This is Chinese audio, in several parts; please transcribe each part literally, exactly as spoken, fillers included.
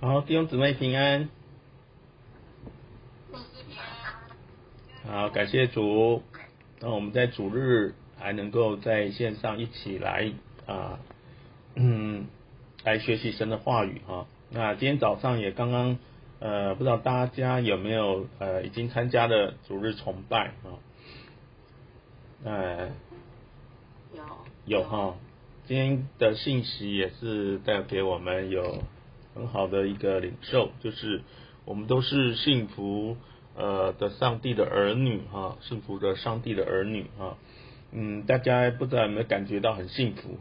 好，弟兄姊妹平安。好，感谢主。那我们在主日还能够在线上一起来啊，嗯，来学习神的话语哈。那今天早上也刚刚呃，不知道大家有没有呃已经参加了主日崇拜啊？呃， 有有哈。今天的信息也是带给我们有很好的一个领受，就是我们都是幸福呃的上帝的儿女哈，幸福的上帝的儿女哈。嗯，大家不知道有没有感觉到很幸福？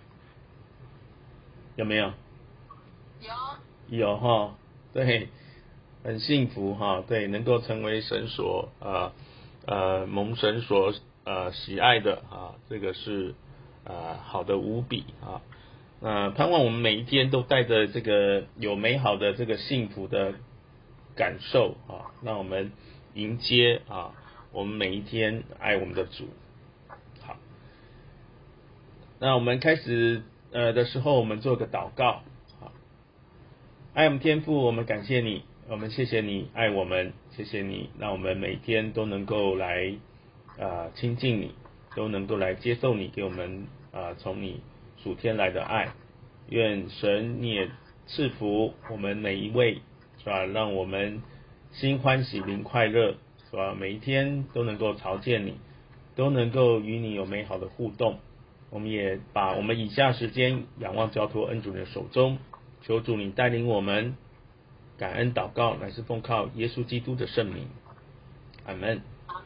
有没有？ 有有哈，对，很幸福哈，对，能够成为神所呃呃蒙神所呃喜爱的啊，这个是呃好的无比啊。呃，盼望我们每一天都带着这个有美好的这个幸福的感受啊，让我们迎接啊，我们每一天爱我们的主。好，那我们开始呃的时候，我们做个祷告。好，爱我们天父，我们感谢你，我们谢谢你爱我们，谢谢你让我们每天都能够来啊亲近你，都能够来接受你给我们啊从你属天来的爱。愿神你也赐福我们每一位，是吧？让我们心欢喜灵快乐，是吧？每一天都能够朝见你，都能够与你有美好的互动。我们也把我们以下时间仰望交托恩主的手中，求主你带领我们，感恩祷告乃是奉靠耶稣基督的圣名，阿门。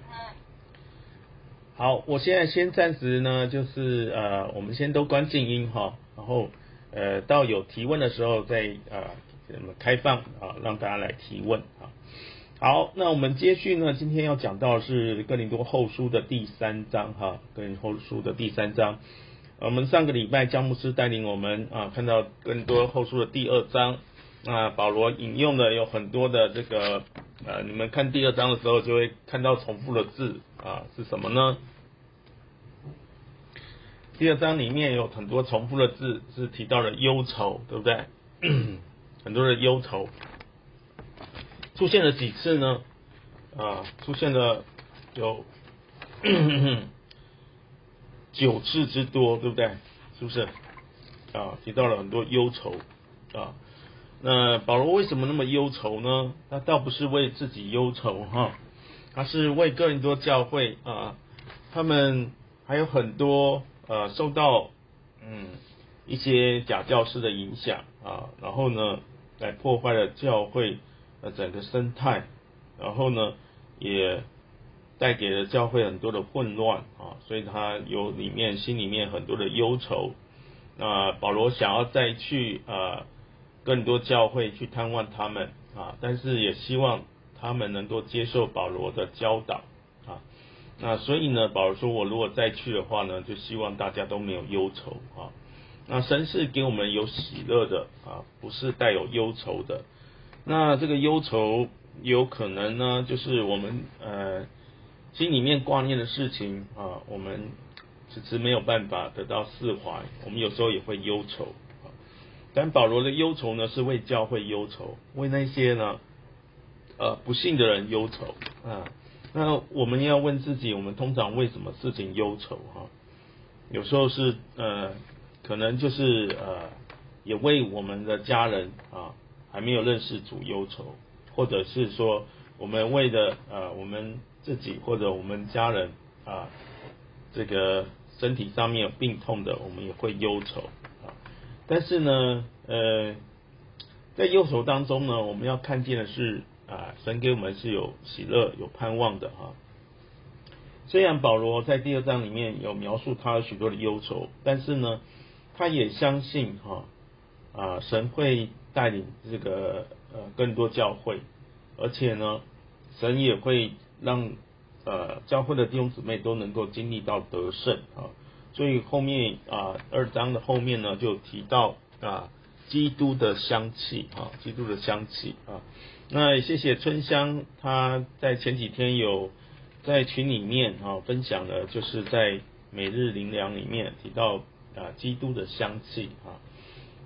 好，我现在先暂时呢，就是呃，我们先都关静音哈，然后呃，到有提问的时候再呃开放啊，让大家来提问啊。好，那我们接续呢，今天要讲到的是哥林多后书的第三章哈，哥林多后书的第三章。我们上个礼拜姜牧师带领我们啊，看到哥林多后书的第二章，那保罗引用的有很多的这个呃，你们看第二章的时候就会看到重复的字啊，是什么呢？第二章里面有很多重复的字，是提到了忧愁，对不对？很多的忧愁出现了几次呢？啊，出现了有九次之多，对不对？是不是？啊，提到了很多忧愁啊。那保罗为什么那么忧愁呢？他倒不是为自己忧愁哈，他是为哥林多教会啊，他们还有很多呃受到嗯一些假教师的影响啊，然后呢来破坏了教会的整个生态，然后呢也带给了教会很多的混乱啊，所以他有里面心里面很多的忧愁。那保罗想要再去呃更多教会去探望他们啊，但是也希望他们能够接受保罗的教导啊。那所以呢，保罗说我如果再去的话呢，就希望大家都没有忧愁啊。那神是给我们有喜乐的啊，不是带有忧愁的。那这个忧愁有可能呢，就是我们呃心里面挂念的事情啊，我们迟迟没有办法得到释怀，我们有时候也会忧愁啊。但保罗的忧愁呢，是为教会忧愁，为那些呢呃不幸的人忧愁啊。那我们要问自己，我们通常为什么事情忧愁哈？有时候是呃可能就是呃也为我们的家人啊还没有认识主忧愁，或者是说我们为了呃我们自己或者我们家人啊这个身体上面有病痛的，我们也会忧愁啊。但是呢呃在忧愁当中呢，我们要看见的是啊神给我们是有喜乐有盼望的哈。虽然保罗在第二章里面有描述他许多的忧愁，但是呢，他也相信哈啊神会带领这个呃更多教会，而且呢，神也会让呃教会的弟兄姊妹都能够经历到得胜啊。所以后面啊二章的后面呢就提到啊基督的香气啊，基督的香气啊。那也谢谢春香，他在前几天有在群里面啊分享的，就是在每日灵粮里面提到啊基督的香气啊。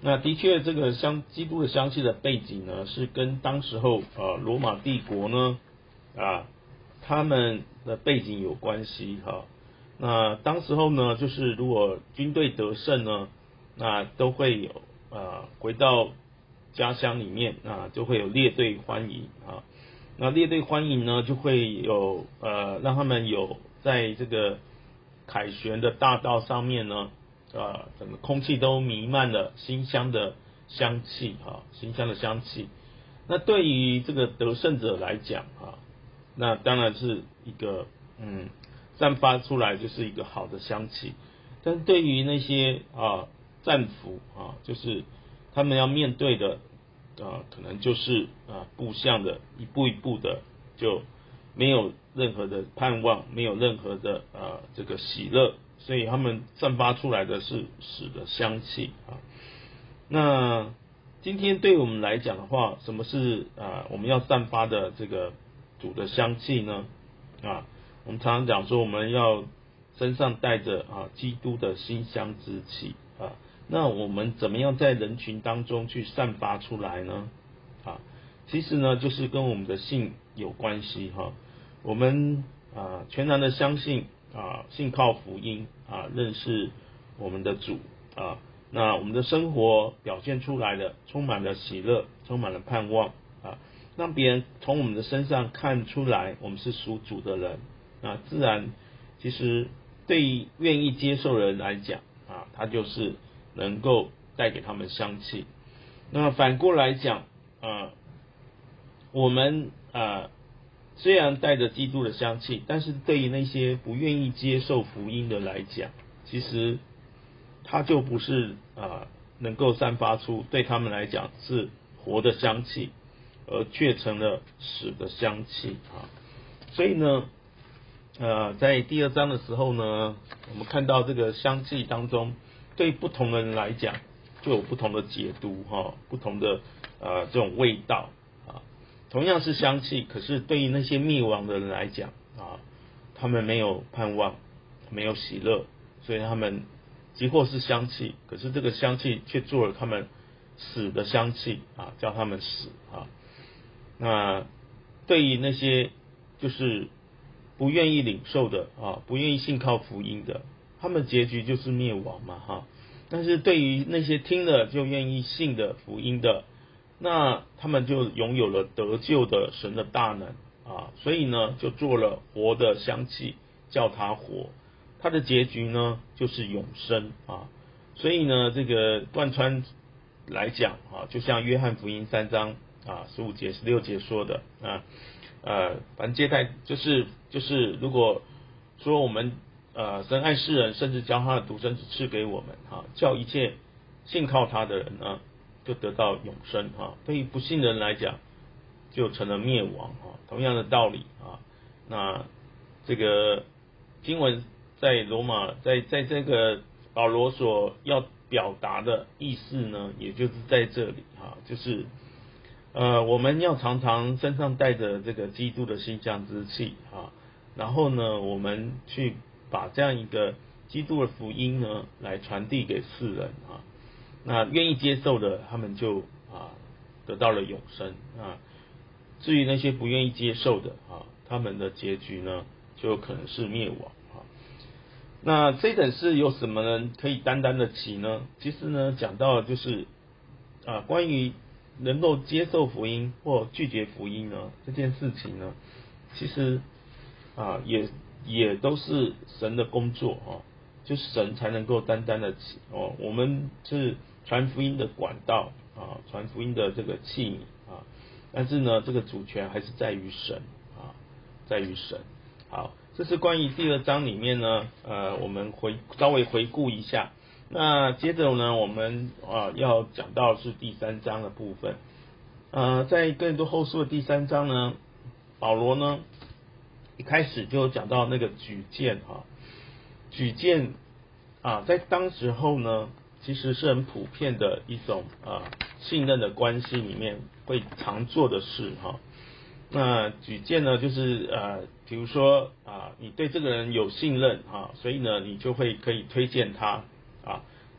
那的确，这个香基督的香气的背景呢，是跟当时候呃罗马帝国呢啊他们的背景有关系哈。那当时候呢，就是如果军队得胜呢，那都会有呃回到家乡里面啊，就会有列队欢迎啊。那列队欢迎呢，就会有呃让他们有在这个凯旋的大道上面呢。啊，整个空气都弥漫了馨香的香气啊，馨香的香气。那对于这个得胜者来讲啊，那当然是一个嗯，散发出来就是一个好的香气。但对于那些啊战俘啊，就是他们要面对的啊，可能就是啊步向的一步一步的就没有任何的盼望，没有任何的呃这个喜乐。所以他们散发出来的是死的香气啊。那今天对我们来讲的话，什么是啊我们要散发的这个主的香气呢？啊，我们常常讲说我们要身上带着啊基督的馨香之气啊。那我们怎么样在人群当中去散发出来呢？啊，其实呢就是跟我们的信有关系哈。我们啊全然的相信。啊，信靠福音啊，认识我们的主啊，那我们的生活表现出来的，充满了喜乐，充满了盼望啊，让别人从我们的身上看出来，我们是属主的人啊，自然，其实对于愿意接受的人来讲啊，他就是能够带给他们香气。那反过来讲啊，我们啊。虽然带着基督的香气，但是对于那些不愿意接受福音的来讲，其实他就不是啊能够散发出对他们来讲是活的香气，而却成了死的香气啊。所以呢，呃，在第二章的时候呢，我们看到这个香气当中，对不同的人来讲，就有不同的解读哈，不同的呃这种味道。同样是香气，可是对于那些灭亡的人来讲啊，他们没有盼望，没有喜乐，所以他们即或是香气，可是这个香气却做了他们死的香气啊，叫他们死啊。那对于那些就是不愿意领受的啊，不愿意信靠福音的，他们结局就是灭亡嘛哈。但是对于那些听了就愿意信的福音的，那他们就拥有了得救的神的大能啊，所以呢就做了活的香气，叫他活，他的结局呢就是永生啊。所以呢这个贯穿来讲啊，就像约翰福音三章啊十五节十六节说的啊，呃，反正接待就是就是如果说我们呃神爱世人，甚至将他的独生子赐给我们啊，叫一切信靠他的人呢，就得到永生啊。对于不信的人来讲，就成了灭亡啊。同样的道理啊，那这个经文在罗马，在在这个保罗所要表达的意思呢，也就是在这里啊，就是呃我们要常常身上带着这个基督的馨香之气啊，然后呢，我们去把这样一个基督的福音呢，来传递给世人啊。那愿意接受的，他们就啊得到了永生啊。至于那些不愿意接受的啊，他们的结局呢，就有可能是灭亡啊。那这等事有什么人可以担当得起呢？其实呢，讲到就是啊，关于能够接受福音或拒绝福音呢这件事情呢，其实啊也也都是神的工作啊，就是神才能够担当得起哦。我们是传福音的管道啊，传福音的这个器皿啊，但是呢，这个主权还是在于神啊，在于神。好，这是关于第二章里面呢，呃，我们回稍微回顾一下。那接着呢，我们啊要讲到是第三章的部分。呃，在哥林多后书的第三章呢，保罗呢一开始就讲到那个举荐啊，举荐啊，在当时候呢，其实是很普遍的一种啊信任的关系里面会常做的事哈。那举荐呢，就是呃，比如说啊，你对这个人有信任啊，所以呢，你就会可以推荐他啊。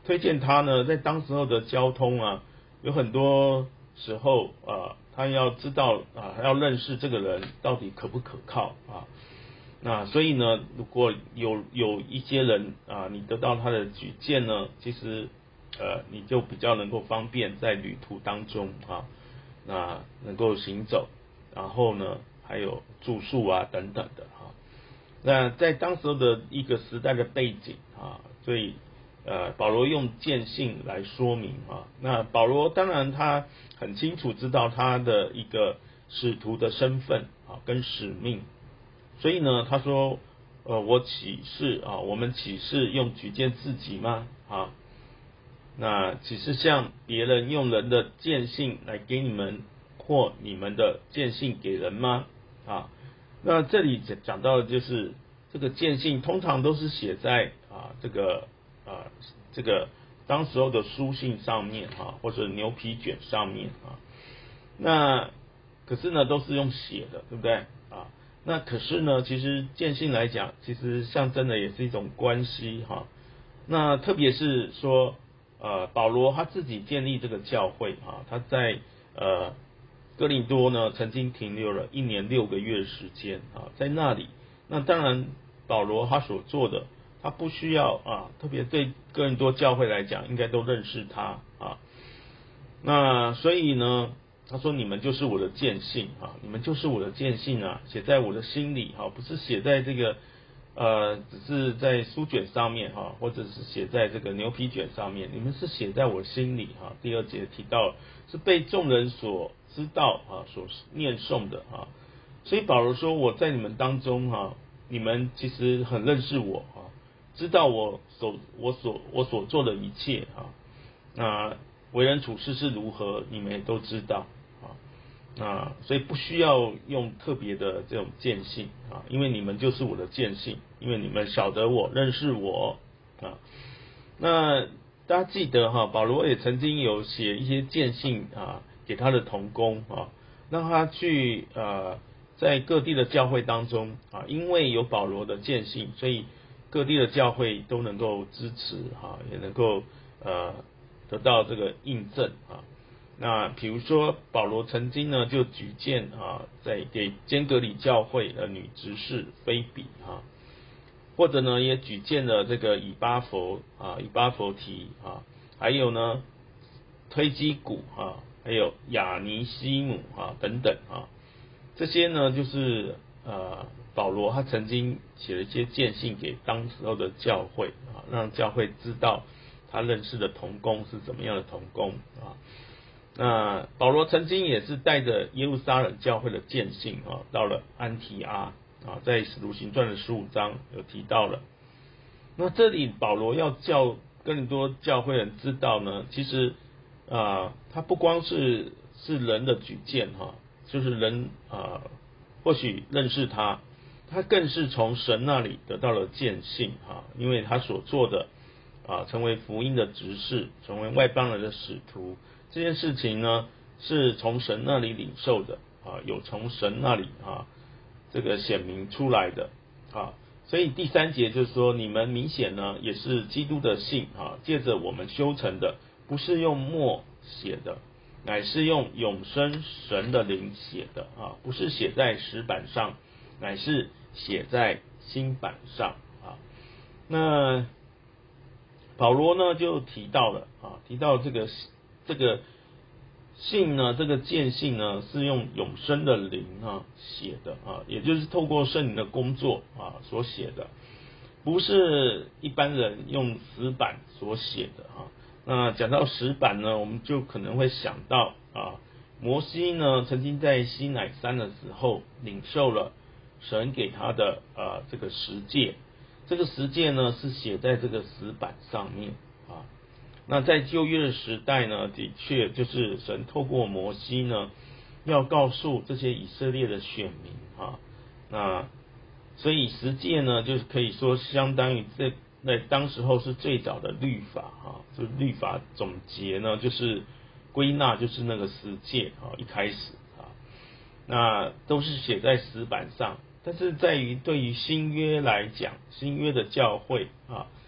推荐他呢，在当时候的交通啊，有很多时候啊，他要知道啊，要认识这个人到底可不可靠啊。那所以呢，如果有有一些人啊，你得到他的举荐呢，其实呃，你就比较能够方便在旅途当中啊，那能够行走，然后呢，还有住宿啊等等的哈。那在当时的一个时代的背景啊，所以呃，保罗用见信来说明啊。那保罗当然他很清楚知道他的一个使徒的身份啊跟使命。所以呢，他说，呃，我岂是啊，我们岂是用举荐自己吗？啊，那岂是像别人用人的荐信来给你们，或你们的荐信给人吗？啊，那这里讲讲到的就是这个荐信通常都是写在啊这个啊这个当时候的书信上面啊，或者牛皮卷上面啊，那可是呢都是用写的，对不对啊？那可是呢，其实见信来讲，其实象征的也是一种关系哈。那特别是说，呃，保罗他自己建立这个教会啊，他在呃哥林多呢曾经停留了一年六个月的时间啊，在那里。那当然，保罗他所做的，他不需要啊，特别对哥林多教会来讲，应该都认识他啊。那所以呢，他说你们就是我的见信啊，你们就是我的见信啊，写在我的心里哈，不是写在这个呃，只是在书卷上面哈，或者是写在这个牛皮卷上面，你们是写在我心里哈。第二节提到是被众人所知道啊，所念诵的啊，所以保罗说我在你们当中哈，你们其实很认识我啊，知道我所我所我所做的一切啊，那为人处事是如何，你们也都知道啊。那所以不需要用特别的这种见信啊，因为你们就是我的见信，因为你们晓得我，认识我啊。那大家记得哈，保罗也曾经有写一些见信啊给他的同工啊，让他去呃在各地的教会当中啊，因为有保罗的见信，所以各地的教会都能够支持哈，也能够呃得到这个印证啊。那比如说保罗曾经呢就举荐啊，在给坚革里教会的女执事菲比啊，或者呢也举荐了这个以巴弗啊以巴弗提啊，还有呢推基古啊，还有亚尼西姆啊等等啊，这些呢就是呃保罗他曾经写了一些荐信给当时候的教会啊，让教会知道他认识的同工是怎么样的同工啊。那保罗曾经也是带着耶路撒冷教会的荐信啊，到了安提阿啊，在使徒行传的十五章有提到了。那这里保罗要叫更多教会人知道呢，其实啊，他不光是是人的举荐哈，就是人啊，或许认识他，他更是从神那里得到了荐信啊，因为他所做的啊，成为福音的执事，成为外邦人的使徒。这件事情呢，是从神那里领受的啊，有从神那里啊这个显明出来的啊，所以第三节就是说，你们明显呢也是基督的信啊，借着我们修成的，不是用墨写的，乃是用永生神的灵写的啊，不是写在石板上，乃是写在心板上啊。那保罗呢就提到了啊，提到这个这个信呢，这个见信呢是用永生的灵啊写的啊，也就是透过圣灵的工作啊所写的，不是一般人用石板所写的啊。那讲到石板呢，我们就可能会想到啊，摩西呢曾经在西乃山的时候领受了神给他的啊这个十诫。这个十诫呢是写在这个石板上面啊。那在旧约的时代呢，的确就是神透过摩西呢，要告诉这些以色列的选民啊，那所以十诫呢，就是可以说相当于在在当时候是最早的律法啊，就律法总结呢，就是归纳就是那个十诫啊，一开始啊，那都是写在石板上。但是在于对于新约来讲，新约的教会啊，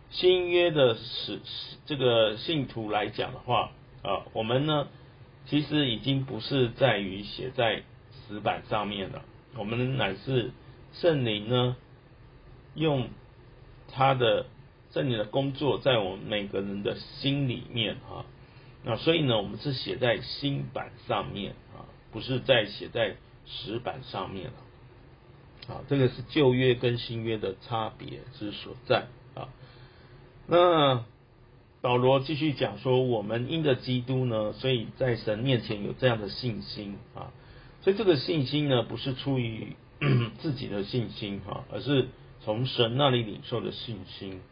新约的使这个信徒来讲的话啊，我们呢其实已经不是在于写在石板上面了，我们乃是圣灵呢用他的圣灵的工作在我们每个人的心里面啊，那所以呢我们是写在新板上面啊，不是在写在石板上面了。啊，这个是旧约跟新约的差别之所在啊。那保罗继续讲说，我们因着基督呢，所以在神面前有这样的信心啊。所以这个信心呢，不是出于自己的信心哈，而是从神那里领受的信心。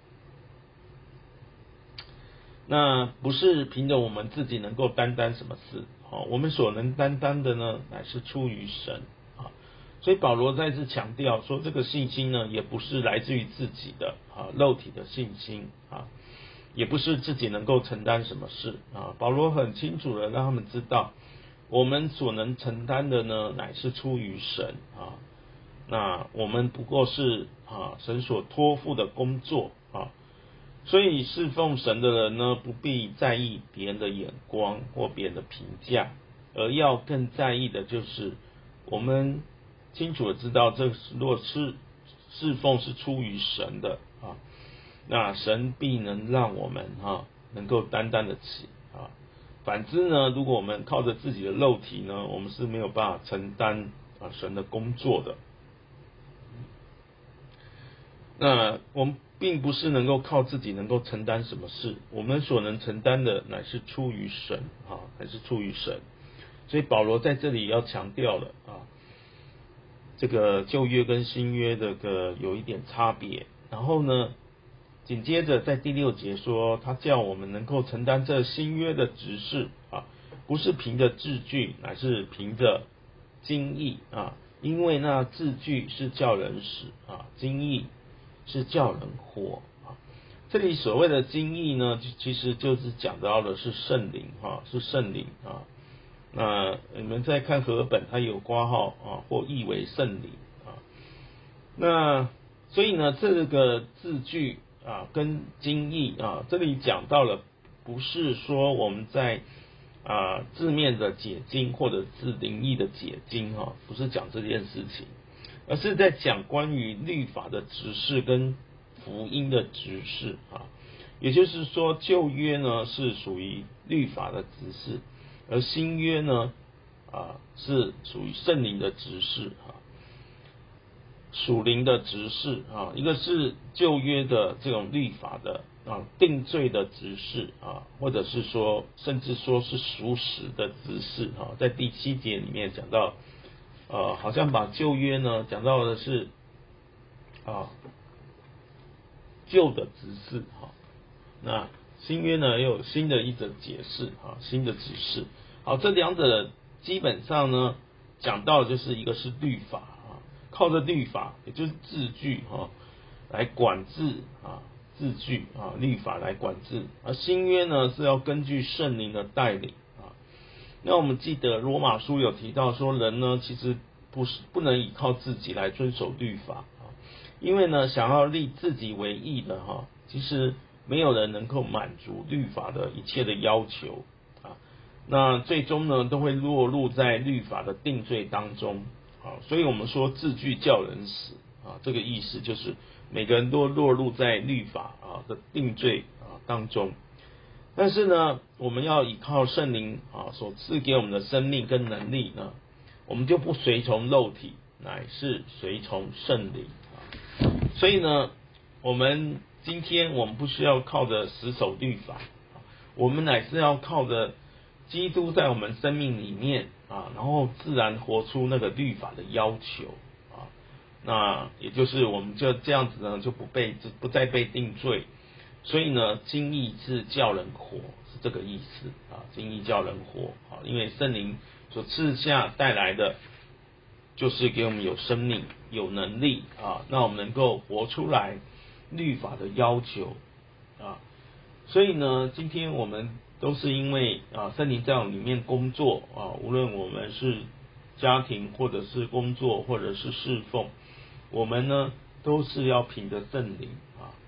那不是凭着我们自己能够担当什么事，好，我们所能担当的呢，乃是出于神啊。所以保罗再次强调说，这个信心呢，也不是来自于自己的啊肉体的信心啊，也不是自己能够承担什么事啊。保罗很清楚的让他们知道，我们所能承担的呢，乃是出于神啊。那我们不过是啊神所托付的工作啊。所以侍奉神的人呢，不必在意别人的眼光或别人的评价，而要更在意的就是我们清楚的知道，这若是侍奉是出于神的啊，那神必能让我们哈能够担当得起啊。反之呢，如果我们靠着自己的肉体呢，我们是没有办法承担啊神的工作的。那我们并不是能够靠自己能够承担什么事，我们所能承担的乃是出于神啊，还是出于神。所以保罗在这里要强调了啊，这个旧约跟新约这个有一点差别。然后呢，紧接着在第六节说，他叫我们能够承担这新约的职事啊，不是凭着字句，乃是凭着经意啊，因为那字句是叫人死啊，经意是叫人活啊。这里所谓的经意呢，其实就是讲到的是圣灵哈，是圣灵啊。那你们在看和合本，它有括号啊，或译为圣灵啊。那所以呢，这个字句啊跟经意啊，这里讲到了，不是说我们在啊字面的解经或者是灵意的解经哈，不是讲这件事情。而是在讲关于律法的执事跟福音的执事啊，也就是说旧约呢是属于律法的执事，而新约呢啊是属于圣灵的执事啊，属灵的执事啊，一个是旧约的这种律法的啊定罪的执事啊，或者是说甚至说是属实的执事啊，在第七节里面讲到。呃，好像把旧约呢讲到的是啊旧的指示哈，那新约呢也有新的一则解释啊，新的指示。好，这两者基本上呢讲到的就是一个是律法啊，靠着律法也就是字句哈来管制啊字句啊律法来管制，而新约呢是要根据圣灵的带领。那我们记得罗马书有提到说，人呢其实不是不能依靠自己来遵守律法啊，因为呢想要立自己为义的哈，其实没有人能够满足律法的一切的要求啊，那最终呢都会落入在律法的定罪当中啊，所以我们说字句叫人死啊，这个意思就是每个人都落入在律法啊的定罪啊当中。但是呢，我们要依靠圣灵啊所赐给我们的生命跟能力呢，我们就不随从肉体，乃是随从圣灵啊。所以呢，我们今天我们不需要靠着死守律法，我们乃是要靠着基督在我们生命里面啊，然后自然活出那个律法的要求啊。那也就是我们就这样子呢，就不被不再被定罪。所以呢，经意是叫人活，是这个意思啊。经意叫人活啊，因为圣灵所赐下带来的，就是给我们有生命、有能力啊，那我们能够活出来律法的要求啊。所以呢，今天我们都是因为啊，圣灵在我们里面工作啊，无论我们是家庭或者是工作或者是侍奉，我们呢都是要凭着圣灵啊。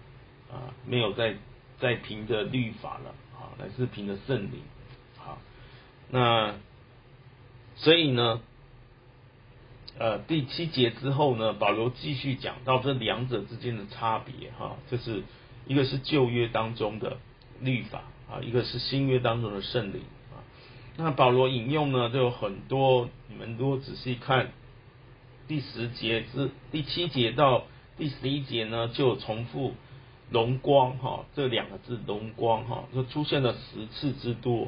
啊，没有再再凭着律法了啊，乃是凭着圣灵。好，那所以呢，呃，第七节之后呢，保罗继续讲到这两者之间的差别哈，就是一个是旧约当中的律法啊，一个是新约当中的圣灵啊。那保罗引用呢，就有很多，你们如果仔细看第十节至第七节到第十一节呢，就有重复荣光哈这两个字，荣光哈就出现了十次之多。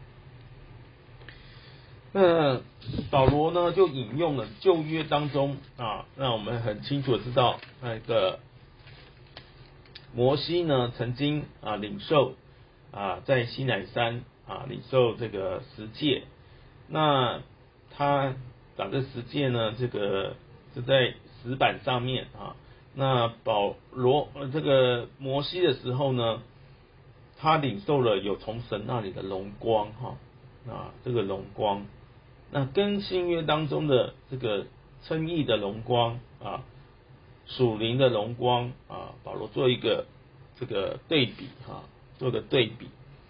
那保罗呢就引用了旧约当中啊，那我们很清楚的知道那个摩西呢曾经啊领受啊在西乃山啊领受这个十诫，那他把这十诫呢这个是在石板上面啊，那保罗这个摩西的时候呢，他领受了有从神那里的荣光哈啊这个荣光。那跟新约当中的这个称义的荣光啊，属灵的荣光啊，保罗做一个这个对比哈、啊，做个对比。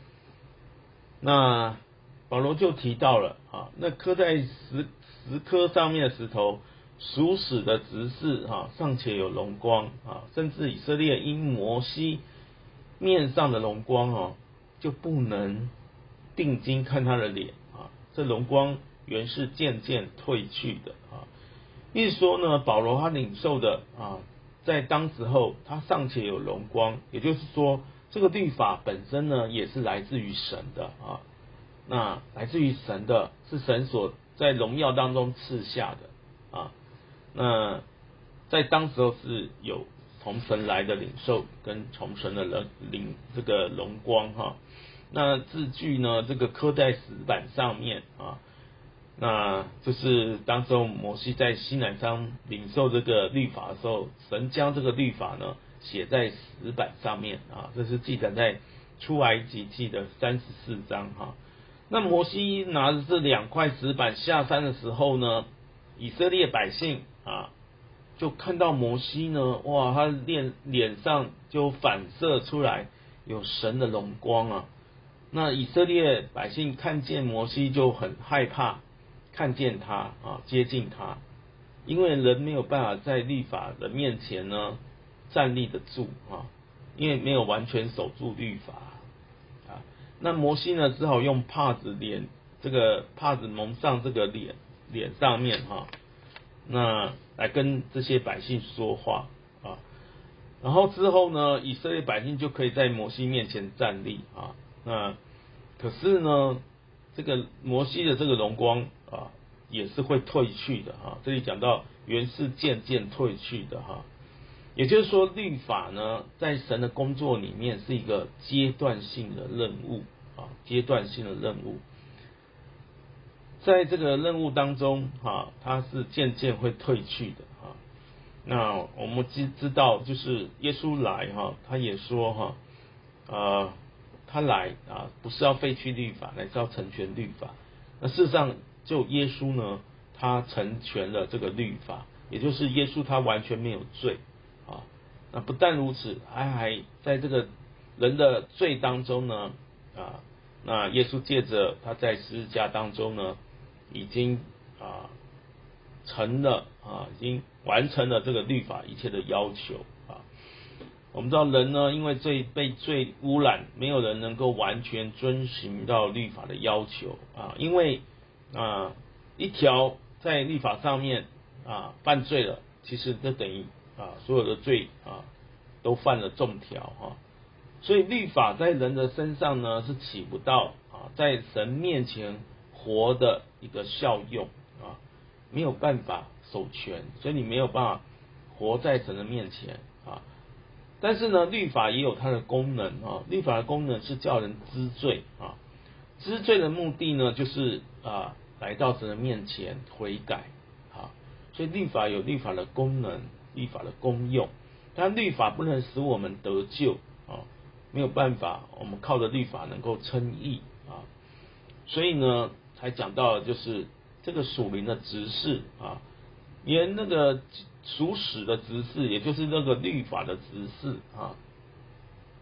那保罗就提到了啊，那刻在石石刻上面的石头，属死的执事哈，尚且有荣光啊，甚至以色列因摩西面上的荣光哦，就不能定睛看他的脸啊，这荣光原是渐渐褪去的啊。意思说呢，保罗他领受的啊，在当时候他尚且有荣光，也就是说，这个律法本身呢，也是来自于神的啊。那来自于神的，是神所在荣耀当中赐下的啊。那在当时候是有从神来的领受跟从神的人领这个荣光哈。那字句呢，这个刻在石板上面啊。那就是当时候摩西在西乃山领受这个律法的时候，神将这个律法呢写在石板上面啊，这是记载在出埃及记的三十四章哈。那摩西拿着这两块石板下山的时候呢，以色列百姓啊就看到摩西呢，哇，他脸脸上就反射出来有神的荣光啊。那以色列百姓看见摩西就很害怕。看见他啊，接近他，因为人没有办法在律法的面前呢站立得住啊，因为没有完全守住律法啊。那摩西呢，只好用帕子脸这个帕子蒙上这个脸脸上面哈，那来跟这些百姓说话啊。然后之后呢，以色列百姓就可以在摩西面前站立啊。那可是呢，这个摩西的这个荣光啊，也是会褪去的哈。这里讲到原是渐渐褪去的哈，也就是说，律法呢，在神的工作里面是一个阶段性的任务啊，阶段性的任务。在这个任务当中哈，它是渐渐会褪去的哈。那我们知知道，就是耶稣来哈，他也说哈，呃。他来啊，不是要废去律法，乃是要成全律法。那事实上，就耶稣呢，他成全了这个律法，也就是耶稣他完全没有罪啊。那不但如此，还还在这个人的罪当中呢啊，那耶稣借着他在十字架当中呢，已经啊成了啊，已经完成了这个律法一切的要求啊。我们知道人呢，因为罪被罪污染，没有人能够完全遵循到律法的要求啊。因为啊，一条在律法上面啊犯罪了，其实这等于啊所有的罪啊都犯了众条啊。所以律法在人的身上呢是起不到啊在神面前活的一个效用啊，没有办法守全，所以你没有办法活在神的面前啊。但是呢，律法也有它的功能啊。律法的功能是叫人知罪啊，知罪的目的呢，就是啊来到神的面前悔改啊。所以律法有律法的功能，律法的功用。但律法不能使我们得救啊，没有办法，我们靠着律法能够称义啊。所以呢，才讲到就是这个属灵的执事啊。连那个属死的执事，也就是那个律法的执事啊，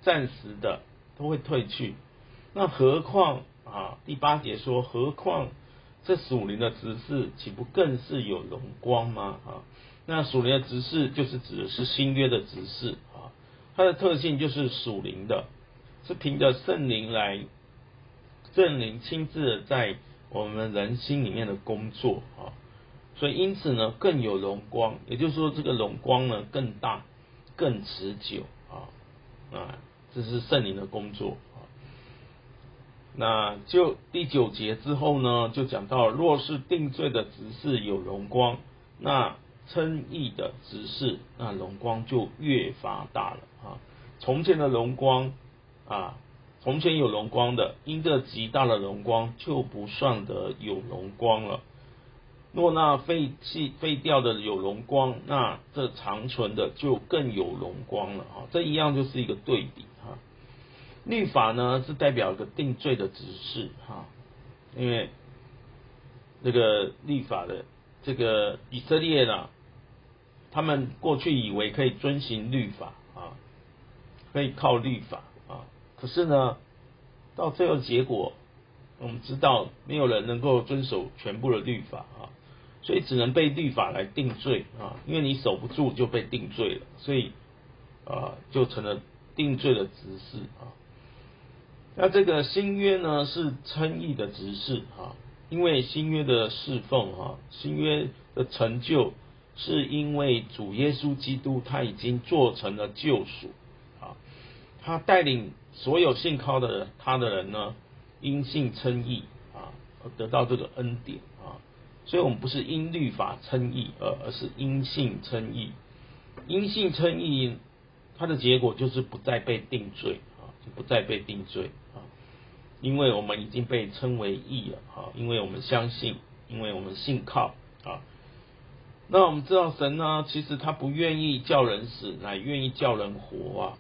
暂时的，都会退去。那何况啊，第八节说，何况这属灵的执事，岂不更是有荣光吗？啊，那属灵的执事就是指的是新约的执事啊，它的特性就是属灵的，是凭着圣灵来，圣灵亲自的在我们人心里面的工作啊，所以因此呢更有荣光，也就是说这个荣光呢更大、更持久啊啊，这是圣灵的工作啊。那就第九节之后呢，就讲到若是定罪的执事有荣光，那称义的执事，那荣光就越发大了啊。从前的荣光啊，从前有荣光的，因这极大的荣光就不算得有荣光了。若那废弃废掉的有荣光，那这长存的就更有荣光了啊。这一样就是一个对比哈。律法呢是代表一个定罪的指示哈，因为这个律法的这个以色列呢，他们过去以为可以遵行律法啊，可以靠律法啊，可是呢，到最后结果，我们知道没有人能够遵守全部的律法啊，所以只能被律法来定罪啊，因为你守不住就被定罪了，所以啊就成了定罪的执事啊。那这个新约呢是称义的执事啊，因为新约的侍奉啊，新约的成就是因为主耶稣基督他已经做成了救赎啊，他带领所有信靠的人他的人呢，因信称义啊，而得到这个恩典啊，所以我们不是因律法称义，而而是因信称义。因信称义，它的结果就是不再被定罪啊，就不再被定罪啊，因为我们已经被称为义了啊，因为我们相信，因为我们信靠啊。那我们知道神呢，其实他不愿意叫人死，乃愿意叫人活啊。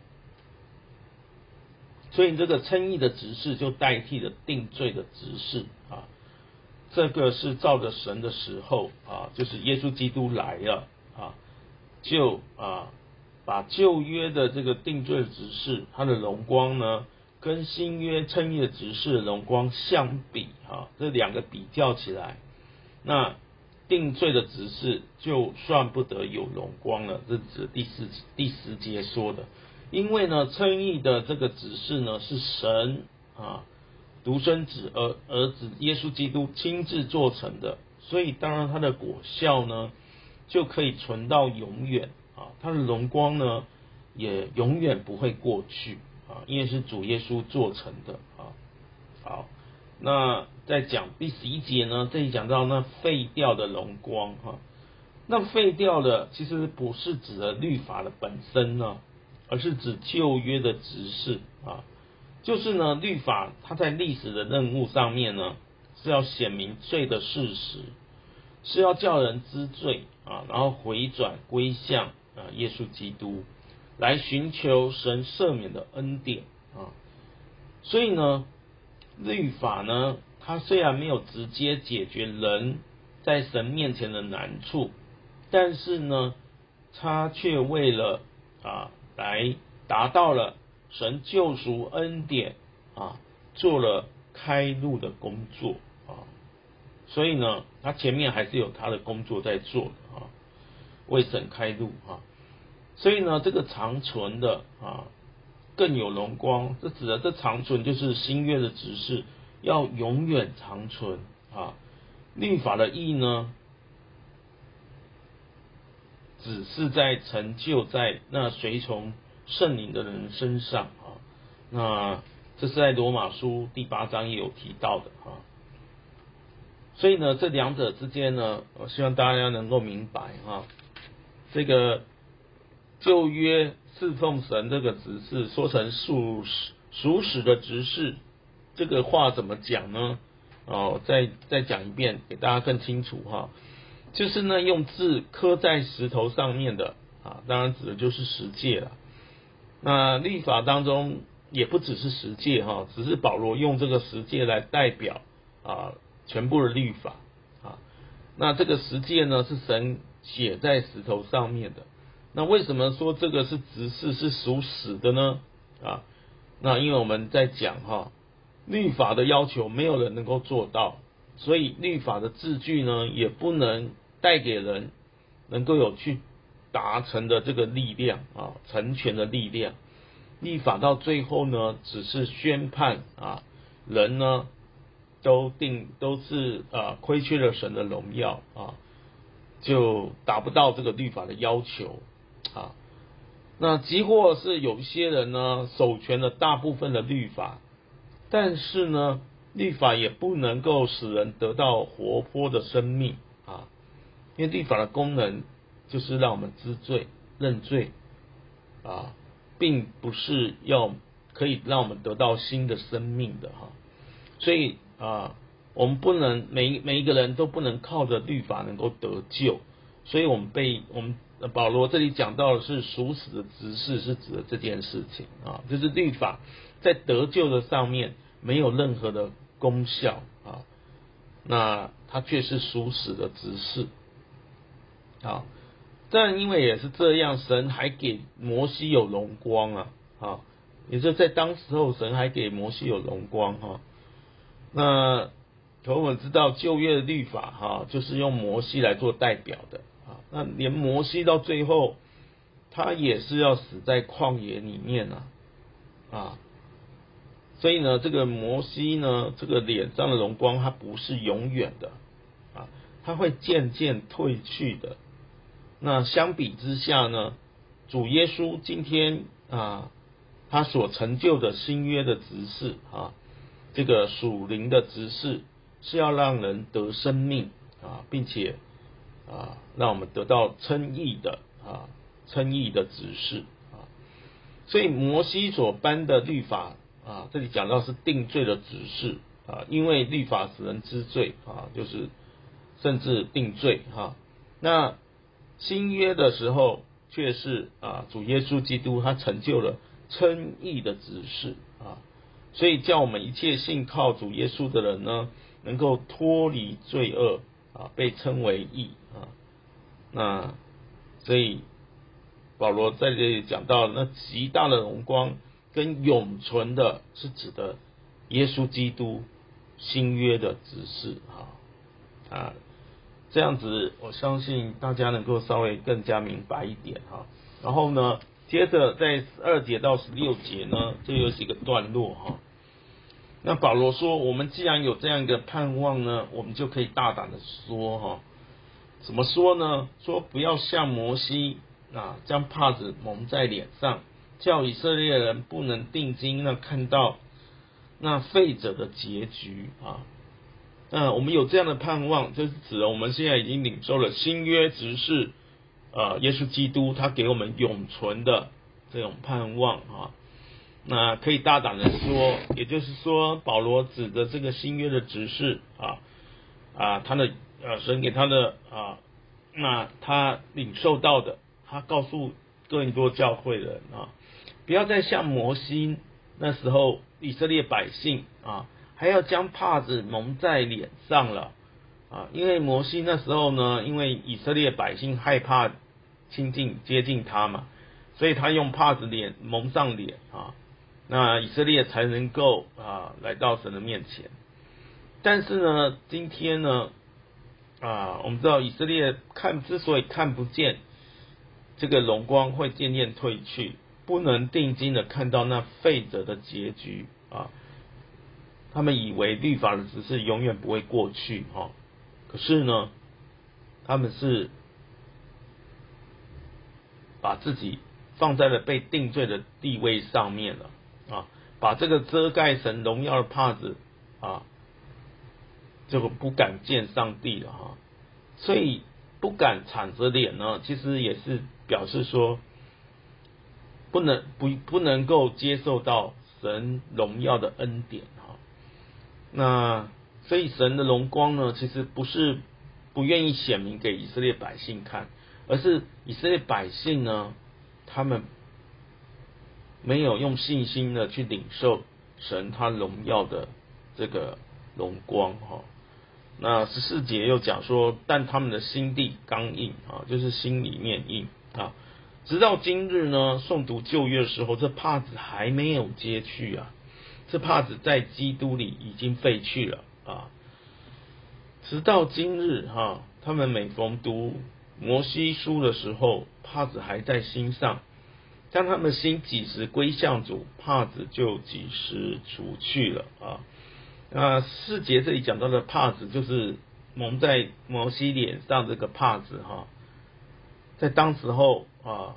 所以这个称义的执事就代替了定罪的执事啊。这个是照着神的时候啊，就是耶稣基督来了啊，就啊把旧约的这个定罪的执事，它的荣光呢，跟新约称义的执事的荣光相比啊，这两个比较起来，那定罪的执事就算不得有荣光了，这指第四第十节说的。因为呢，称义的这个指示呢，是神啊独生子儿儿子耶稣基督亲自做成的，所以当然他的果效呢，就可以存到永远啊，他的荣光呢，也永远不会过去啊，因为是主耶稣做成的啊。好，那在讲第十一节呢，这里讲到那废掉的荣光哈，那废掉的其实不是指的律法的本身呢，而是指旧约的执事啊，就是呢律法它在历史的任务上面呢，是要显明罪的事实，是要叫人知罪啊，然后回转归向啊耶稣基督，来寻求神赦免的恩典啊，所以呢。律法呢，它虽然没有直接解决人在神面前的难处，但是呢，它却为了啊来达到了神救赎恩典啊，做了开路的工作啊，所以呢，它前面还是有它的工作在做的啊，为神开路啊，所以呢，这个长存的啊。更有荣光，这指的这长存就是新约的指示，要永远长存啊。律法的义呢，只是在成就在那随从圣灵的人身上啊。那这是在罗马书第八章也有提到的啊。所以呢，这两者之间呢，我希望大家能够明白啊，这个旧约侍奉神这个执事说成属属使的执事，这个话怎么讲呢？哦，再再讲一遍，给大家更清楚哈。就是呢，用字刻在石头上面的啊，当然指的就是十诫了。那律法当中也不只是十诫哈，只是保罗用这个十诫来代表啊全部的律法啊。那这个十诫呢，是神写在石头上面的。那为什么说这个是执事是属死的呢？啊， 那因为我们在讲哈，律法的要求没有人能够做到，所以律法的字句呢，也不能带给人能够有去达成的这个力量啊，成全的力量。律法到最后呢，只是宣判啊，人呢都定都是啊亏缺了神的荣耀啊，就达不到这个律法的要求啊。那即或是有一些人呢，守全了大部分的律法，但是呢，律法也不能够使人得到活泼的生命啊，因为律法的功能就是让我们知罪、认罪啊，并不是要可以让我们得到新的生命的哈。所以啊，我们不能每每一个人都不能靠着律法能够得救，所以我们被我们保罗这里讲到的是属死的执事，是指的这件事情啊，就是律法在得救的上面没有任何的功效啊，那它却是属死的执事啊。但因为也是这样，神还给摩西有荣光啊，啊，也就是在当时候神还给摩西有荣光哈。那可我们知道旧约的律法哈，就是用摩西来做代表的啊。那连摩西到最后，他也是要死在旷野里面啊啊。所以呢，这个摩西呢，这个脸上的荣光，它不是永远的啊，它会渐渐褪去的。那相比之下呢，主耶稣今天啊，他所成就的新约的执事啊。这个属灵的执事是要让人得生命啊，并且啊，让我们得到称义的啊，称义的执事啊。所以摩西所颁的律法啊，这里讲到是定罪的执事啊，因为律法使人知罪啊，就是甚至定罪哈。那新约的时候却是啊，主耶稣基督他成就了称义的执事啊。所以叫我们一切信靠主耶稣的人呢，能够脱离罪恶啊，被称为义啊。那所以保罗在这里讲到，那极大的荣光跟永存的，是指的耶稣基督新约的指示啊啊，这样子我相信大家能够稍微更加明白一点哈。然后呢，接着在十二节到十六节呢，这有几个段落哈。那保罗说，我们既然有这样一个盼望呢，我们就可以大胆的说哈，怎么说呢？说不要像摩西啊，将帕子蒙在脸上，叫以色列人不能定睛那看到那废者的结局啊。那我们有这样的盼望，就是指我们现在已经领受了新约执事啊，耶稣基督他给我们永存的这种盼望啊。那可以大胆的说，也就是说，保罗指的这个新约的执事啊啊，他的呃神给他的啊，那他领受到的，他告诉哥林多教会的人啊，不要再像摩西那时候以色列百姓啊，还要将帕子蒙在脸上了啊，因为摩西那时候呢，因为以色列百姓害怕亲近接近他嘛，所以他用帕子脸蒙上脸啊。那以色列才能够啊来到神的面前。但是呢，今天呢啊，我们知道以色列看之所以看不见这个荣光，会渐渐褪去，不能定睛的看到那废者的结局啊。他们以为律法的指示永远不会过去哈、啊，可是呢，他们是把自己放在了被定罪的地位上面了。啊，把这个遮盖神荣耀的帕子啊，这个不敢见上帝了哈，所以不敢敞着脸呢，其实也是表示说不能不不能够接受到神荣耀的恩典哈。那所以神的荣光呢，其实不是不愿意显明给以色列百姓看，而是以色列百姓呢，他们没有用信心的去领受神他荣耀的这个荣光哈。那十四节又讲说，但他们的心地刚硬啊，就是心里面硬啊， 直到今日呢，诵读旧约的时候，这帕子还没有揭去啊，这帕子在基督里已经废去了啊。直到今日哈、啊，他们每逢读摩西书的时候，帕子还在心上。当他们心几时归向主，帕子就几时除去了啊。那四节这里讲到的帕子，就是蒙在摩西脸上这个帕子哈、啊，在当时候啊，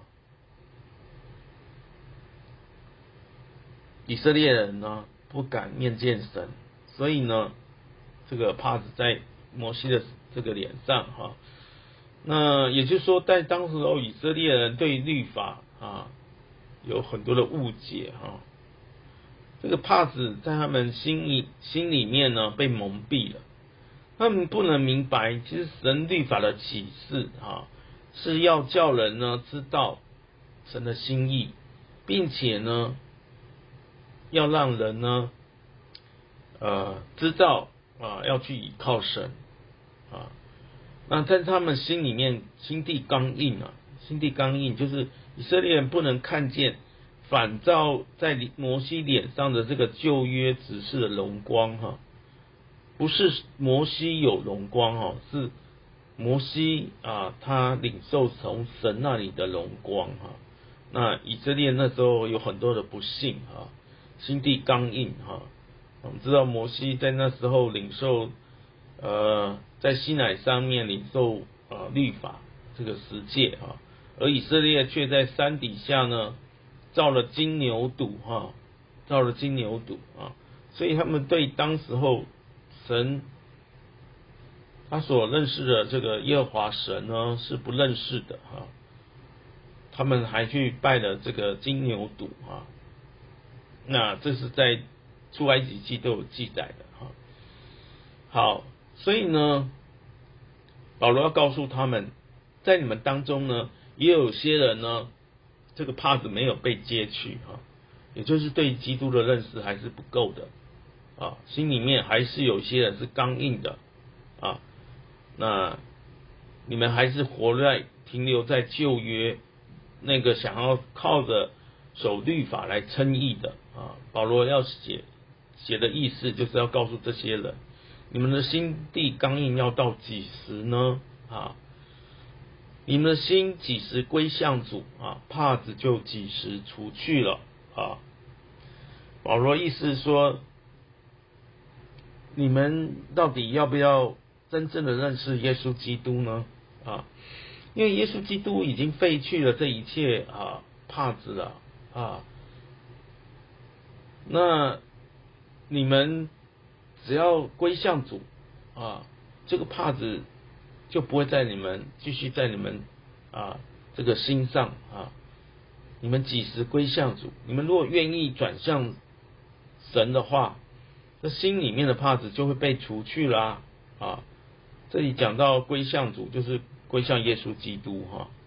以色列人呢不敢面见神，所以呢，这个帕子在摩西的这个脸上哈、啊。那也就是说，在当时候以色列人对律法啊有很多的误解哈、啊。这个帕子在他们心里心里面呢被蒙蔽了，他们不能明白，其实神律法的启示啊是要叫人呢知道神的心意，并且呢要让人呢呃知道啊要去倚靠神啊。那在他们心里面心地刚硬啊，心地刚硬就是以色列人不能看见反照在摩西脸上的这个旧约指示的荣光哈，不是摩西有荣光哈，是摩西啊他领受从神那里的荣光哈。那以色列那时候有很多的不幸哈，心地刚硬哈。我们知道摩西在那时候领受呃在西乃上面领受呃律法这个十诫哈，而以色列却在山底下呢造了金牛犊哈，造了金牛犊啊，所以他们对当时候神他所认识的这个耶和华神呢是不认识的哈，他们还去拜了这个金牛犊啊，那这是在出埃及记都有记载的哈。好，所以呢，保罗要告诉他们，在你们当中呢，也有些人呢，这个帕子没有被揭去哈，也就是对基督的认识还是不够的啊，心里面还是有些人是刚硬的啊，那你们还是活在停留在旧约那个想要靠着守律法来称义的啊，保罗要写写的意思就是要告诉这些人，你们的心地刚硬要到几时呢？啊，你们的心几时归向主啊，帕子就几时除去了啊。保罗意思是说，你们到底要不要真正的认识耶稣基督呢？啊，因为耶稣基督已经废去了这一切啊帕子了啊，那你们只要归向主啊，这个帕子就不会在你们继续在你们啊这个心上啊。你们几时归向主？你们如果愿意转向神的话，这心里面的帕子就会被除去啦啊。啊，这里讲到归向主，就是归向耶稣基督哈。啊，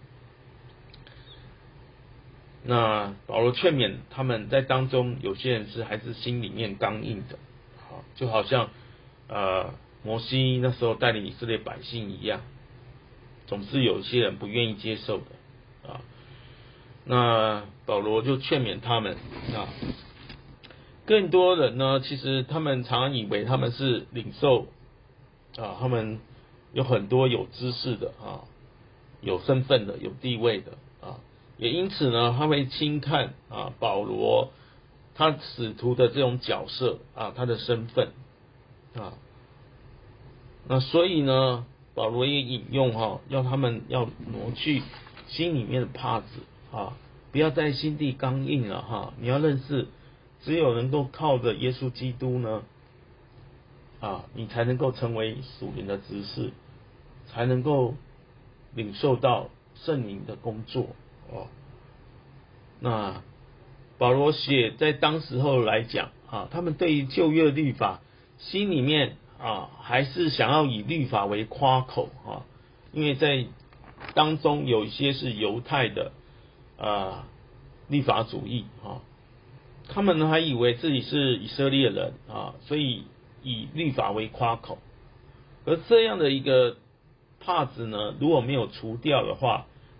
那保罗劝勉他们在当中，有些人是还是心里面刚硬的，好，就好像呃摩西那时候带领以色列百姓一样，总是有一些人不愿意接受的啊。那保罗就劝勉他们啊，更多人呢，其实他们常常以为他们是领受啊，他们有很多有知识的啊，有身份的，有地位的啊。也因此呢，他会轻看啊保罗他使徒的这种角色啊，他的身份啊。那所以呢，保罗也引用哈、啊，要他们要挪去心里面的帕子啊，不要再心地刚硬了哈、啊。你要认识，只有能够靠着耶稣基督呢啊，你才能够成为属灵的执事，才能够领受到圣灵的工作哦。那保罗写在当时候来讲啊，他们对于旧约律法心里面啊还是想要以律法为夸口啊，因为在当中有一些是犹太的啊律法主义啊，他们还以为自己是以色列人啊，所以以律法为夸口。而这样的一个帕子呢，如果没有除掉的话，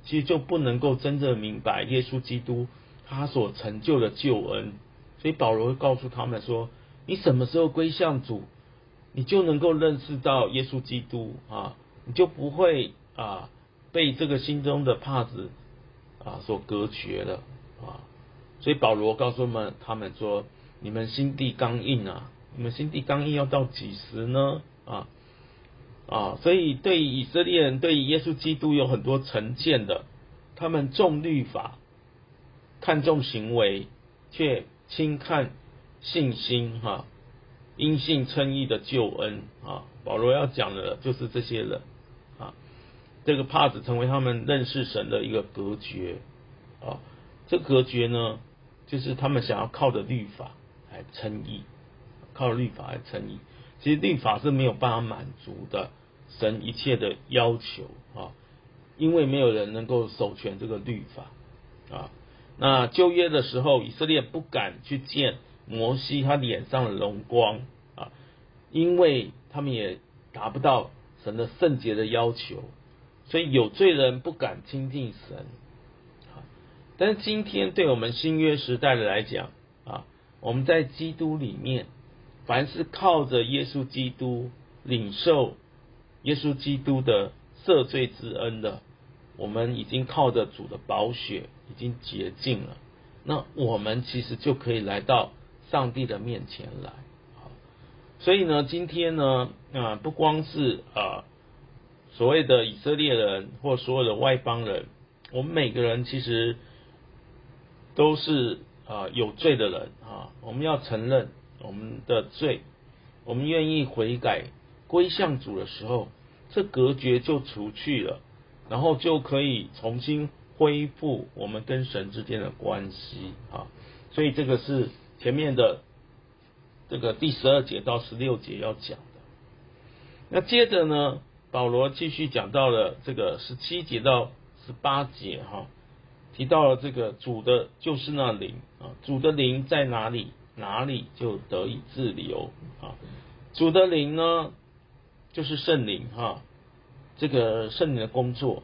其实就不能够真正明白耶稣基督他所成就的救恩。所以保罗会告诉他们说，你什么时候归向主，你就能够认识到耶稣基督啊，你就不会啊被这个心中的帕子啊所隔绝了啊。所以保罗告诉他们他们说，你们心地刚硬啊，你们心地刚硬要到几时呢？啊啊，所以对以色列人对耶稣基督有很多成见的，他们重律法，看重行为，却轻看信心哈、啊，因信称义的救恩啊。保罗要讲的就是这些人啊，这个帕子成为他们认识神的一个隔绝啊。这个隔绝呢，就是他们想要靠着律法来称义，靠律法来称义。其实律法是没有办法满足的神一切的要求啊，因为没有人能够守全这个律法啊。那旧约的时候，以色列不敢去见摩西他脸上的荣光啊，因为他们也达不到神的圣洁的要求，所以有罪人不敢亲近神啊。但是今天对我们新约时代的来讲啊，我们在基督里面，凡是靠着耶稣基督领受耶稣基督的赦罪之恩的，我们已经靠着主的宝血已经洁净了，那我们其实就可以来到上帝的面前来。所以呢，今天呢，啊，不光是啊所谓的以色列人或所有的外邦人，我们每个人其实都是啊有罪的人啊，我们要承认我们的罪，我们愿意悔改归向主的时候，这隔绝就除去了，然后就可以重新恢复我们跟神之间的关系啊。所以这个是前面的这个第十二节到十六节要讲的。那接着呢，保罗继续讲到了这个十七节到十八节哈，提到了这个主的就是那灵啊，主的灵在哪里，哪里就得以自留啊。主的灵呢，就是圣灵哈，这个圣灵的工作，